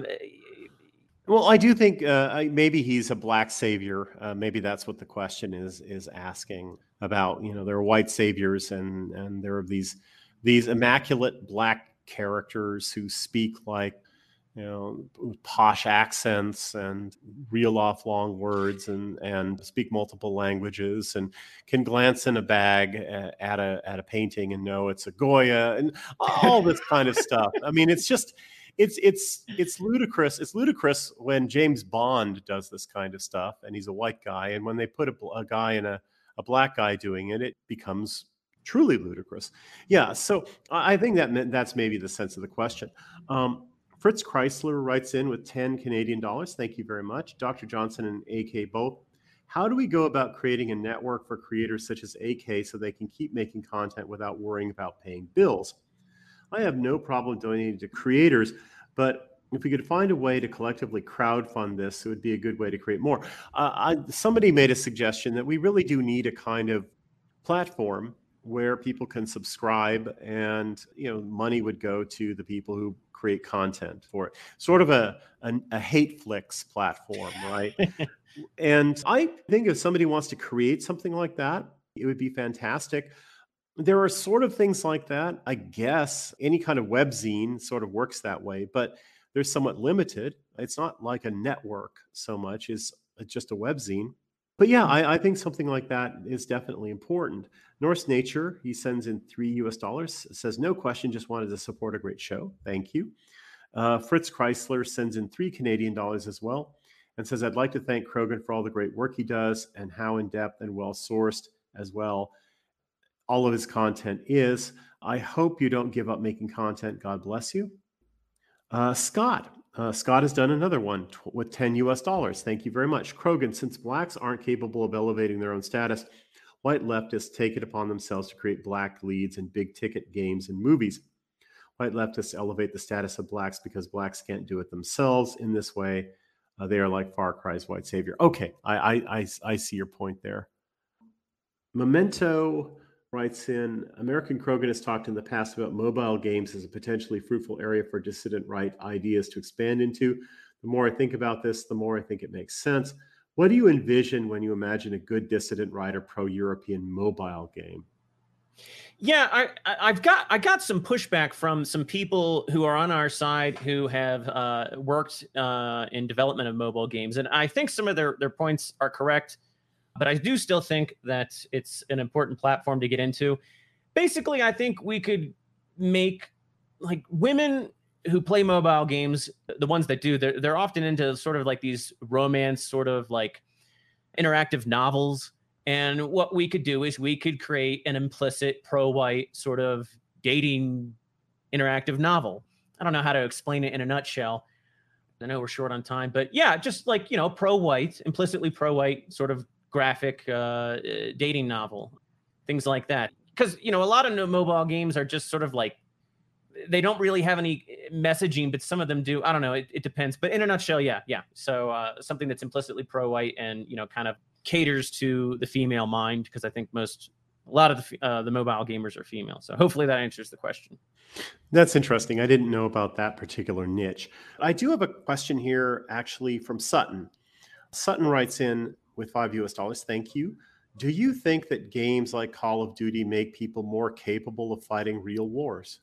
well, I do think uh, maybe he's a black savior. Uh, maybe that's what the question is is asking about. You know, there are white saviors, and and there are these these immaculate black characters who speak like, you know, posh accents and reel off long words and and speak multiple languages and can glance in a bag at a at a painting and know it's a Goya and all this kind of stuff. I mean, it's just it's it's it's ludicrous. It's ludicrous when James Bond does this kind of stuff and he's a white guy, and when they put a, a guy in a a black guy doing it, it becomes truly ludicrous. Yeah, so I think that that's maybe the sense of the question. Um, Fritz Chrysler writes in with ten Canadian dollars. Thank you very much. Doctor Johnson and A K both. How do we go about creating a network for creators such as A K so they can keep making content without worrying about paying bills? I have no problem donating to creators, but if we could find a way to collectively crowdfund this, it would be a good way to create more. Uh, I, somebody made a suggestion that we really do need a kind of platform where people can subscribe, and you know, money would go to the people who create content for it. Sort of a a, a hate flicks platform, right? And I think if somebody wants to create something like that, it would be fantastic. There are sort of things like that. I guess any kind of webzine sort of works that way, but they're somewhat limited. It's not like a network so much as just a webzine. But yeah, I, I think something like that is definitely important. Norse Nature, he sends in three U S dollars, says, no question, just wanted to support a great show. Thank you. Uh, Fritz Chrysler sends in three Canadian dollars as well and says, I'd like to thank Krogan for all the great work he does and how in depth and well sourced as well all of his content is. I hope you don't give up making content. God bless you. Uh, Scott. Uh, Scott has done another one t- with ten U S dollars. Thank you very much. Krogan, since blacks aren't capable of elevating their own status, white leftists take it upon themselves to create black leads in big ticket games and movies. White leftists elevate the status of blacks because blacks can't do it themselves. In this way, uh, they are like Far Cry's white savior. Okay, I, I, I, I see your point there. Memento writes in, American Krogan has talked in the past about mobile games as a potentially fruitful area for dissident right ideas to expand into. The more I think about this, the more I think it makes sense. What do you envision when you imagine a good dissident right or pro-European mobile game? Yeah, I, I've got I got some pushback from some people who are on our side who have uh, worked uh, in development of mobile games, and I think some of their their points are correct, but I do still think that it's an important platform to get into. Basically, I think we could make like women who play mobile games, the ones that do, they're they're often into sort of like these romance, sort of like interactive novels. And what we could do is we could create an implicit pro-white sort of dating interactive novel. I don't know how to explain it in a nutshell. I know we're short on time, but yeah, just like, you know, pro-white, implicitly pro-white sort of graphic uh, dating novel, things like that. Because, you know, a lot of mobile games are just sort of like, they don't really have any messaging, but some of them do. I don't know. It, it depends. But in a nutshell, yeah, yeah. So uh, something that's implicitly pro-white and, you know, kind of caters to the female mind, because I think most, a lot of the, uh, the mobile gamers are female. So hopefully that answers the question. That's interesting. I didn't know about that particular niche. I do have a question here actually from Sutton. Sutton writes in with five U S dollars. Thank you. Do you think that games like Call of Duty make people more capable of fighting real wars?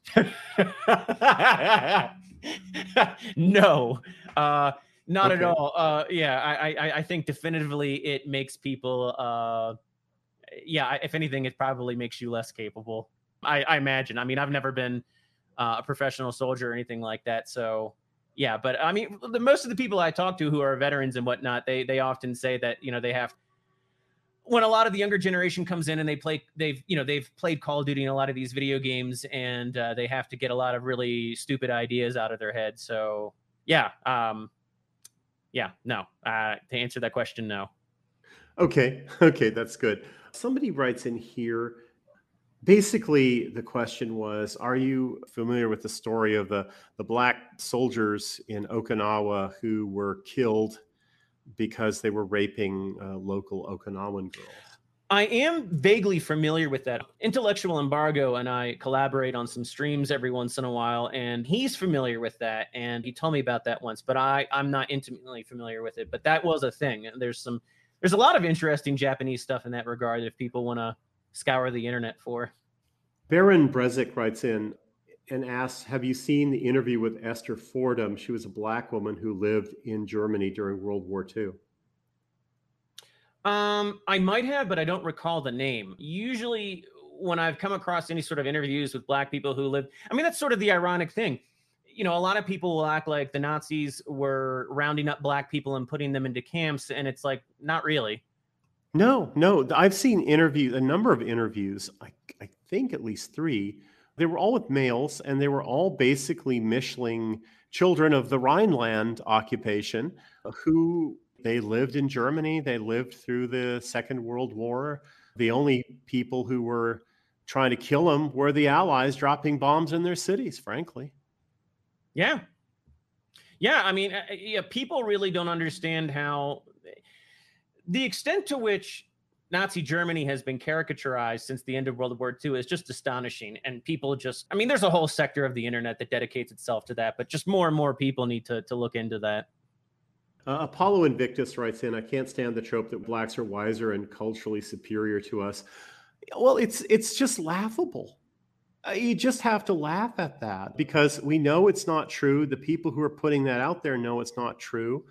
No, uh, not Okay. at all. Uh, yeah, I, I, I think definitively it makes people. Uh, yeah, if anything, it probably makes you less capable. I, I imagine. I mean, I've never been uh, a professional soldier or anything like that, so yeah. But I mean, the, most of the people I talk to who are veterans and whatnot, they they often say that, you know, they have, when a lot of the younger generation comes in and they play, they've, you know, they've played Call of Duty in a lot of these video games, and uh, they have to get a lot of really stupid ideas out of their head. So yeah, um, yeah, no, uh, to answer that question, no. Okay. Okay. That's good. Somebody writes in here. Basically, the question was, are you familiar with the story of the, the black soldiers in Okinawa who were killed because they were raping uh, local Okinawan girls? I am vaguely familiar with that. Intellectual Embargo and I collaborate on some streams every once in a while, and he's familiar with that, and he told me about that once, but I, I'm not intimately familiar with it. But that was a thing. There's some there's a lot of interesting Japanese stuff in that regard if people want to scour the internet for. Baron Brezik writes in and asks, have you seen the interview with Esther Fordham? She was a black woman who lived in Germany during World War Two. Um, I might have, but I don't recall the name. Usually when I've come across any sort of interviews with black people who live, I mean, that's sort of the ironic thing. You know, a lot of people will act like the Nazis were rounding up black people and putting them into camps, and it's like, not really. No, no. I've seen interviews, a number of interviews, I, I think at least three. They were all with males, and they were all basically Mischling children of the Rhineland occupation who they lived in Germany. They lived through the Second World War. The only people who were trying to kill them were the Allies dropping bombs in their cities, frankly. Yeah. Yeah. I mean, yeah, people really don't understand how the extent to which Nazi Germany has been caricaturized since the end of World War Two is just astonishing. And people just, I mean, there's a whole sector of the internet that dedicates itself to that, but just more and more people need to, to look into that. Uh, Apollo Invictus writes in, I can't stand the trope that blacks are wiser and culturally superior to us. Well, it's it's just laughable. Uh, You just have to laugh at that because we know it's not true. The people who are putting that out there know it's not true.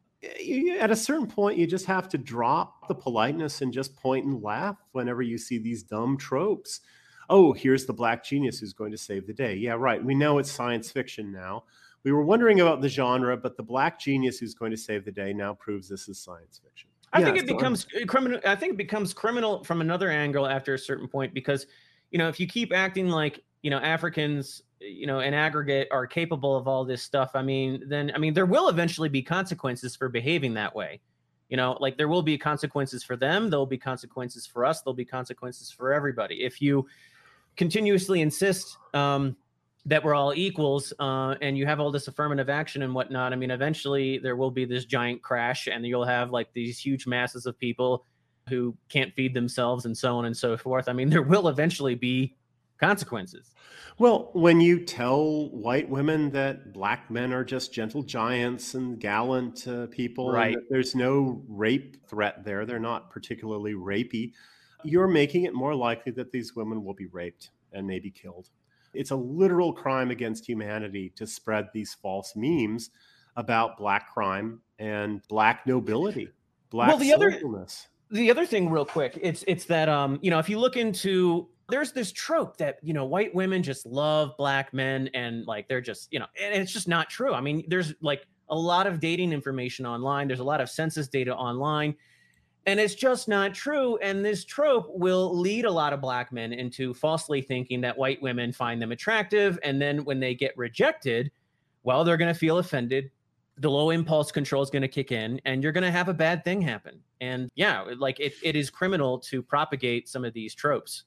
You- At a certain point, you just have to drop the politeness and just point and laugh whenever you see these dumb tropes. Oh, here's the black genius who's going to save the day. Yeah, right. We know it's science fiction now. We were wondering about the genre, but the black genius who's going to save the day now proves this is science fiction. I think Yeah, it so I'm- becomes criminal. I think it becomes criminal from another angle after a certain point because, you know, if you keep acting like, you know, Africans, you know, in aggregate are capable of all this stuff, I mean, then, I mean, there will eventually be consequences for behaving that way. You know, like there will be consequences for them. There'll be consequences for us. There'll be consequences for everybody. If you continuously insist um, that we're all equals uh, and you have all this affirmative action and whatnot, I mean, eventually there will be this giant crash and you'll have like these huge masses of people who can't feed themselves and so on and so forth. I mean, there will eventually be consequences. Well, when you tell white women that black men are just gentle giants and gallant uh, people and Right. that there's no rape threat there, they're not particularly rapey, you're making it more likely that these women will be raped and maybe killed. It's a literal crime against humanity to spread these false memes about black crime and black nobility, black Well, the other soulfulness. the other thing real quick, it's it's that um, you know, if you look into there's this trope that, you know, white women just love black men and like they're just, you know, and it's just not true. I mean, there's like a lot of dating information online, there's a lot of census data online, and it's just not true. And this trope will lead a lot of black men into falsely thinking that white women find them attractive. And then when they get rejected, well, they're going to feel offended. The low impulse control is going to kick in and you're going to have a bad thing happen. And yeah, like it, it is criminal to propagate some of these tropes.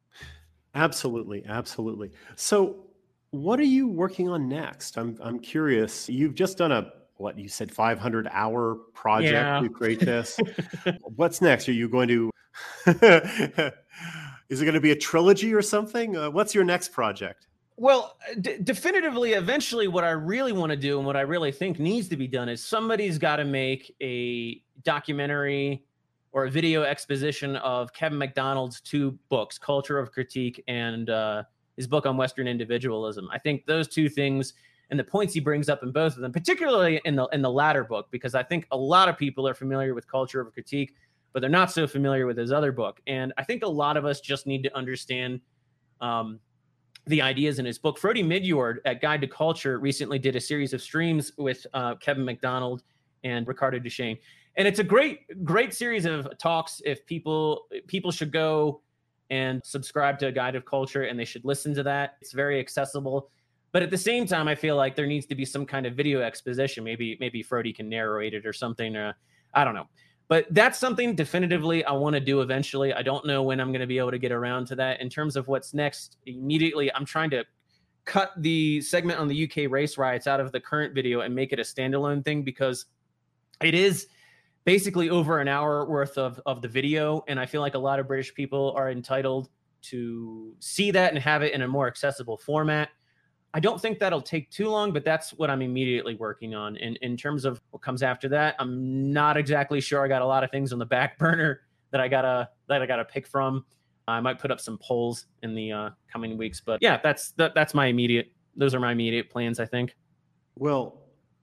Absolutely, absolutely. So, what are you working on next? I'm I'm curious. You've just done a what you said five hundred hour project Yeah. to create this. What's next? Are you going to Is it going to be a trilogy or something? Uh, what's your next project? Well, d- definitively, eventually, what I really want to do and what I really think needs to be done is somebody's got to make a documentary or a video exposition of Kevin McDonald's two books, Culture of Critique and uh, his book on Western individualism. I think those two things and the points he brings up in both of them, particularly in the in the latter book, because I think a lot of people are familiar with Culture of Critique, but they're not so familiar with his other book. And I think a lot of us just need to understand um, the ideas in his book. Frody Midjord at Guide to Culture recently did a series of streams with uh, Kevin McDonald and Ricardo Duchesne. And it's a great, great series of talks. If people people should go and subscribe to a Guide of Culture and they should listen to that. It's very accessible. But at the same time, I feel like there needs to be some kind of video exposition. Maybe maybe Frody can narrate it or something. Uh, I don't know. But that's something definitively I want to do eventually. I don't know when I'm going to be able to get around to that. In terms of what's next, immediately I'm trying to cut the segment on the U K race riots out of the current video and make it a standalone thing because it is basically over an hour worth of, of the video. And I feel like a lot of British people are entitled to see that and have it in a more accessible format. I don't think that'll take too long, but that's what I'm immediately working on. In in terms of what comes after that, I'm not exactly sure. I got a lot of things on the back burner that I gotta that I gotta pick from. I might put up some polls in the uh, coming weeks, but yeah, that's that, that's my immediate. Those are my immediate plans, I think. Well,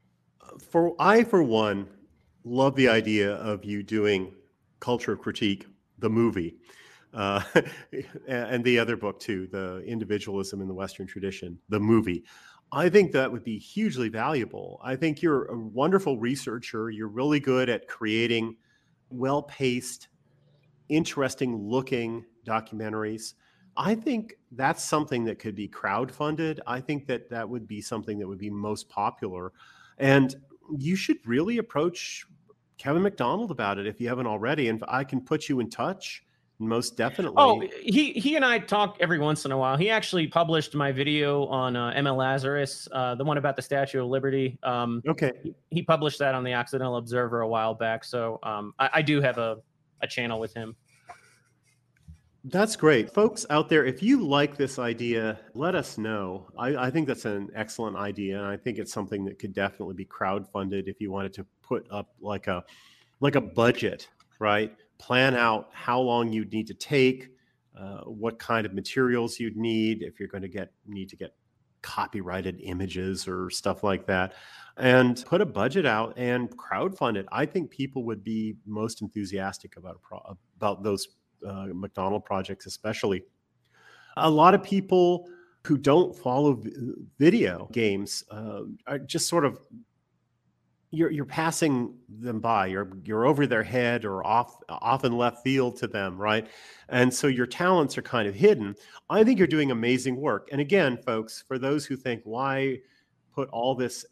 for I for one love the idea of you doing Culture of Critique, the movie, uh, and the other book too, the Individualism in the Western Tradition, the movie. I think that would be hugely valuable. I think you're a wonderful researcher. You're really good at creating well-paced, interesting-looking documentaries. I think that's something that could be crowdfunded. I think that that would be something that would be most popular. And you should really approach Kevin McDonald about it if you haven't already. And I can put you in touch. Most definitely. Oh, he he and I talk every once in a while. He actually published my video on uh, Emma Lazarus, uh, the one about the Statue of Liberty. Um, okay. He, he published that on the Occidental Observer a while back. So um, I, I do have a, a channel with him. That's great. Folks out there, if you like this idea, let us know. I, I think that's an excellent idea. And I think it's something that could definitely be crowdfunded if you wanted to put up like a like a budget, right? Plan out how long you'd need to take, uh, what kind of materials you'd need, if you're going to get need to get copyrighted images or stuff like that, and put a budget out and crowdfund it. I think people would be most enthusiastic about a pro- about those uh, McDonald projects, especially. A lot of people who don't follow v- video games uh, are just sort of you're you're passing them by. You're you're over their head or off off in left field to them, right? And so your talents are kind of hidden. I think you're doing amazing work. And again, folks, for those who think why put all this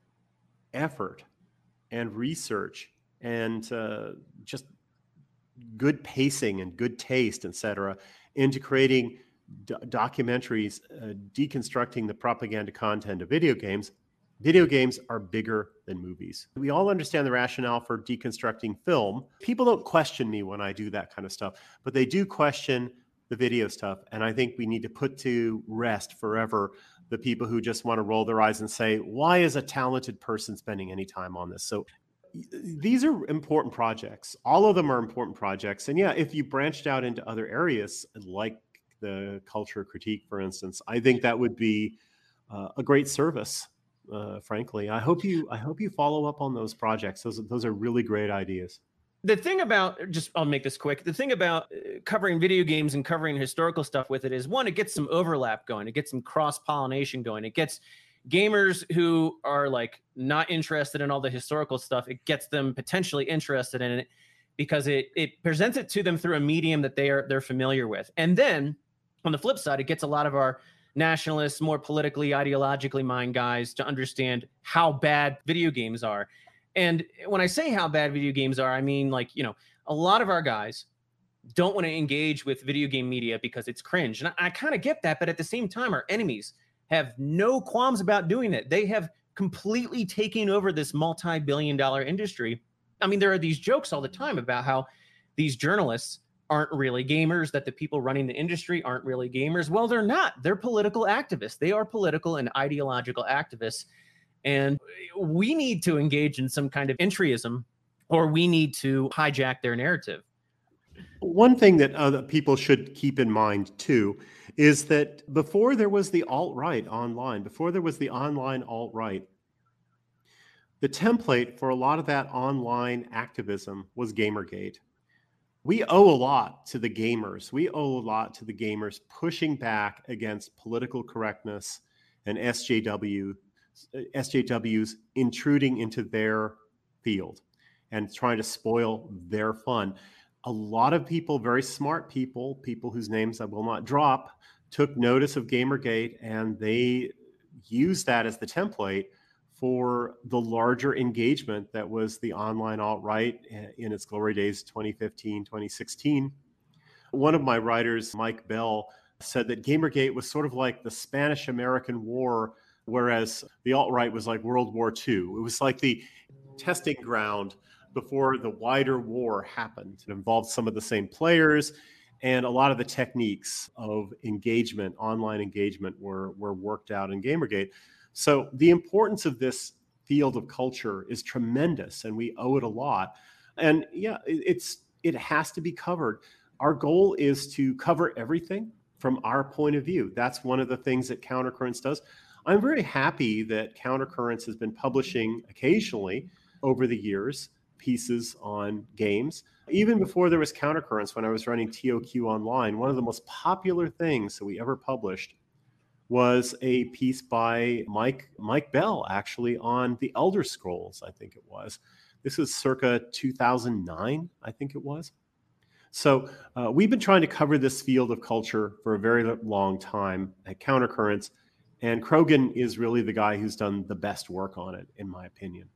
effort and research and uh, just good pacing and good taste, et cetera, into creating do- documentaries uh, deconstructing the propaganda content of video games. Video games are bigger than movies. We all understand the rationale for deconstructing film. People don't question me when I do that kind of stuff, but they do question the video stuff. And I think we need to put to rest forever the people who just want to roll their eyes and say, why is a talented person spending any time on this? So these are important projects. All of them are important projects. And yeah, if you branched out into other areas like the culture critique, for instance, I think that would be uh, a great service. Uh, frankly, I hope you I hope you follow up on those projects. Those those are really great ideas. The thing about just I'll make this quick. The thing about uh, covering video games and covering historical stuff with it is one, it gets some overlap going. It gets some cross pollination going. It gets gamers who are like not interested in all the historical stuff. It gets them potentially interested in it because it it presents it to them through a medium that they are they're familiar with. And then on the flip side, it gets a lot of our nationalists, more politically, ideologically minded guys to understand how bad video games are. And when I say how bad video games are, I mean, like, you know, a lot of our guys don't want to engage with video game media because it's cringe. And I, I kind of get that. But at the same time, our enemies have no qualms about doing it. They have completely taken over this multi-billion dollar industry. I mean, there are these jokes all the time about how these journalists aren't really gamers, that the people running the industry aren't really gamers. Well, they're not. They're political activists. They are political and ideological activists. And we need to engage in some kind of entryism, or we need to hijack their narrative. One thing that other people should keep in mind too is that before there was the alt-right online, before there was the online alt-right, the template for a lot of that online activism was Gamergate. We owe a lot to the gamers. We owe a lot to the gamers pushing back against political correctness and S J W, S J Ws intruding into their field and trying to spoil their fun. A lot of people, very smart people, people whose names I will not drop, took notice of Gamergate and they used that as the template for the larger engagement that was the online alt-right in its glory days, twenty fifteen, twenty sixteen. One of my writers, Mike Bell, said that Gamergate was sort of like the Spanish-American War, whereas the alt-right was like World War Two. It was like the testing ground before the wider war happened. It involved some of the same players, and a lot of the techniques of engagement, online engagement, were, were worked out in Gamergate. So the importance of this field of culture is tremendous, and we owe it a lot. And yeah, it's it has to be covered. Our goal is to cover everything from our point of view. That's one of the things that Countercurrents does. I'm very happy that Countercurrents has been publishing occasionally over the years pieces on games. Even before there was Countercurrents, when I was running T O Q Online, one of the most popular things that we ever published was a piece by Mike Mike Bell, actually, on the Elder Scrolls, I think it was. This was circa two thousand nine, I think it was. So uh, we've been trying to cover this field of culture for a very long time at Countercurrents, and Krogan is really the guy who's done the best work on it, in my opinion.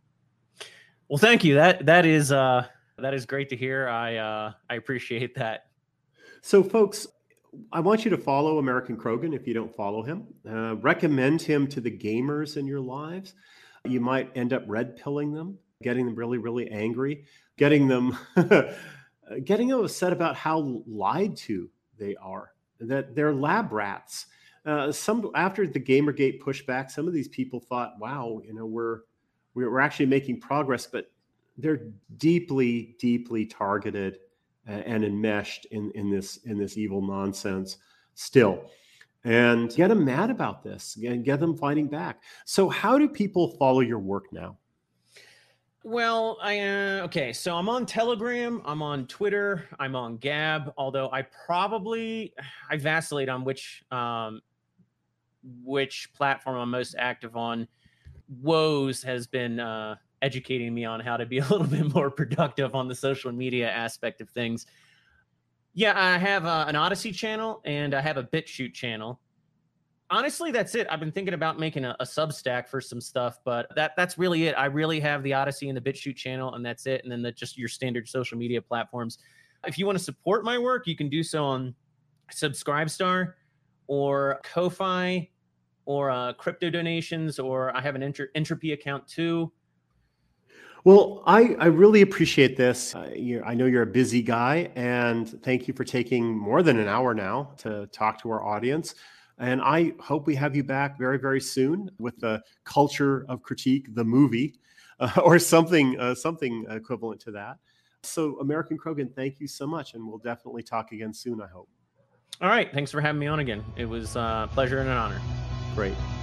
Well, thank you. That that is uh, that is great to hear. I uh, I appreciate that. So, folks, I want you to follow American Krogan if you don't follow him. Uh, recommend him to the gamers in your lives. You might end up red pilling them, getting them really, really angry, getting them uh, getting upset about how lied to they are, that they're lab rats. Uh, some after the Gamergate pushback, some of these people thought, "Wow, you know, we're we're actually making progress," but they're deeply, deeply targeted and enmeshed in in this in this evil nonsense still. And get them mad about this and get them fighting back. So, how do people follow your work now? Well, I uh, okay. So I'm on Telegram, I'm on Twitter, I'm on Gab. Although I probably I vacillate on which um, which platform I'm most active on. Woes has been uh, educating me on how to be a little bit more productive on the social media aspect of things. Yeah, I have uh, an Odyssey channel and I have a BitChute channel. Honestly, that's it. I've been thinking about making a, a Substack for some stuff, but that that's really it. I really have the Odyssey and the BitChute channel, and that's it. And then the, just your standard social media platforms. If you want to support my work, you can do so on Subscribestar or Ko-Fi or uh, crypto donations, or I have an Entr- Entropy account too. Well, I, I really appreciate this. Uh, you I know you're a busy guy, and thank you for taking more than an hour now to talk to our audience. And I hope we have you back very, very soon with the Culture of Critique, the movie, uh, or something, uh, something equivalent to that. So, American Krogan, thank you so much, and we'll definitely talk again soon, I hope. All right. Thanks for having me on again. It was uh, a pleasure and an honor. Great.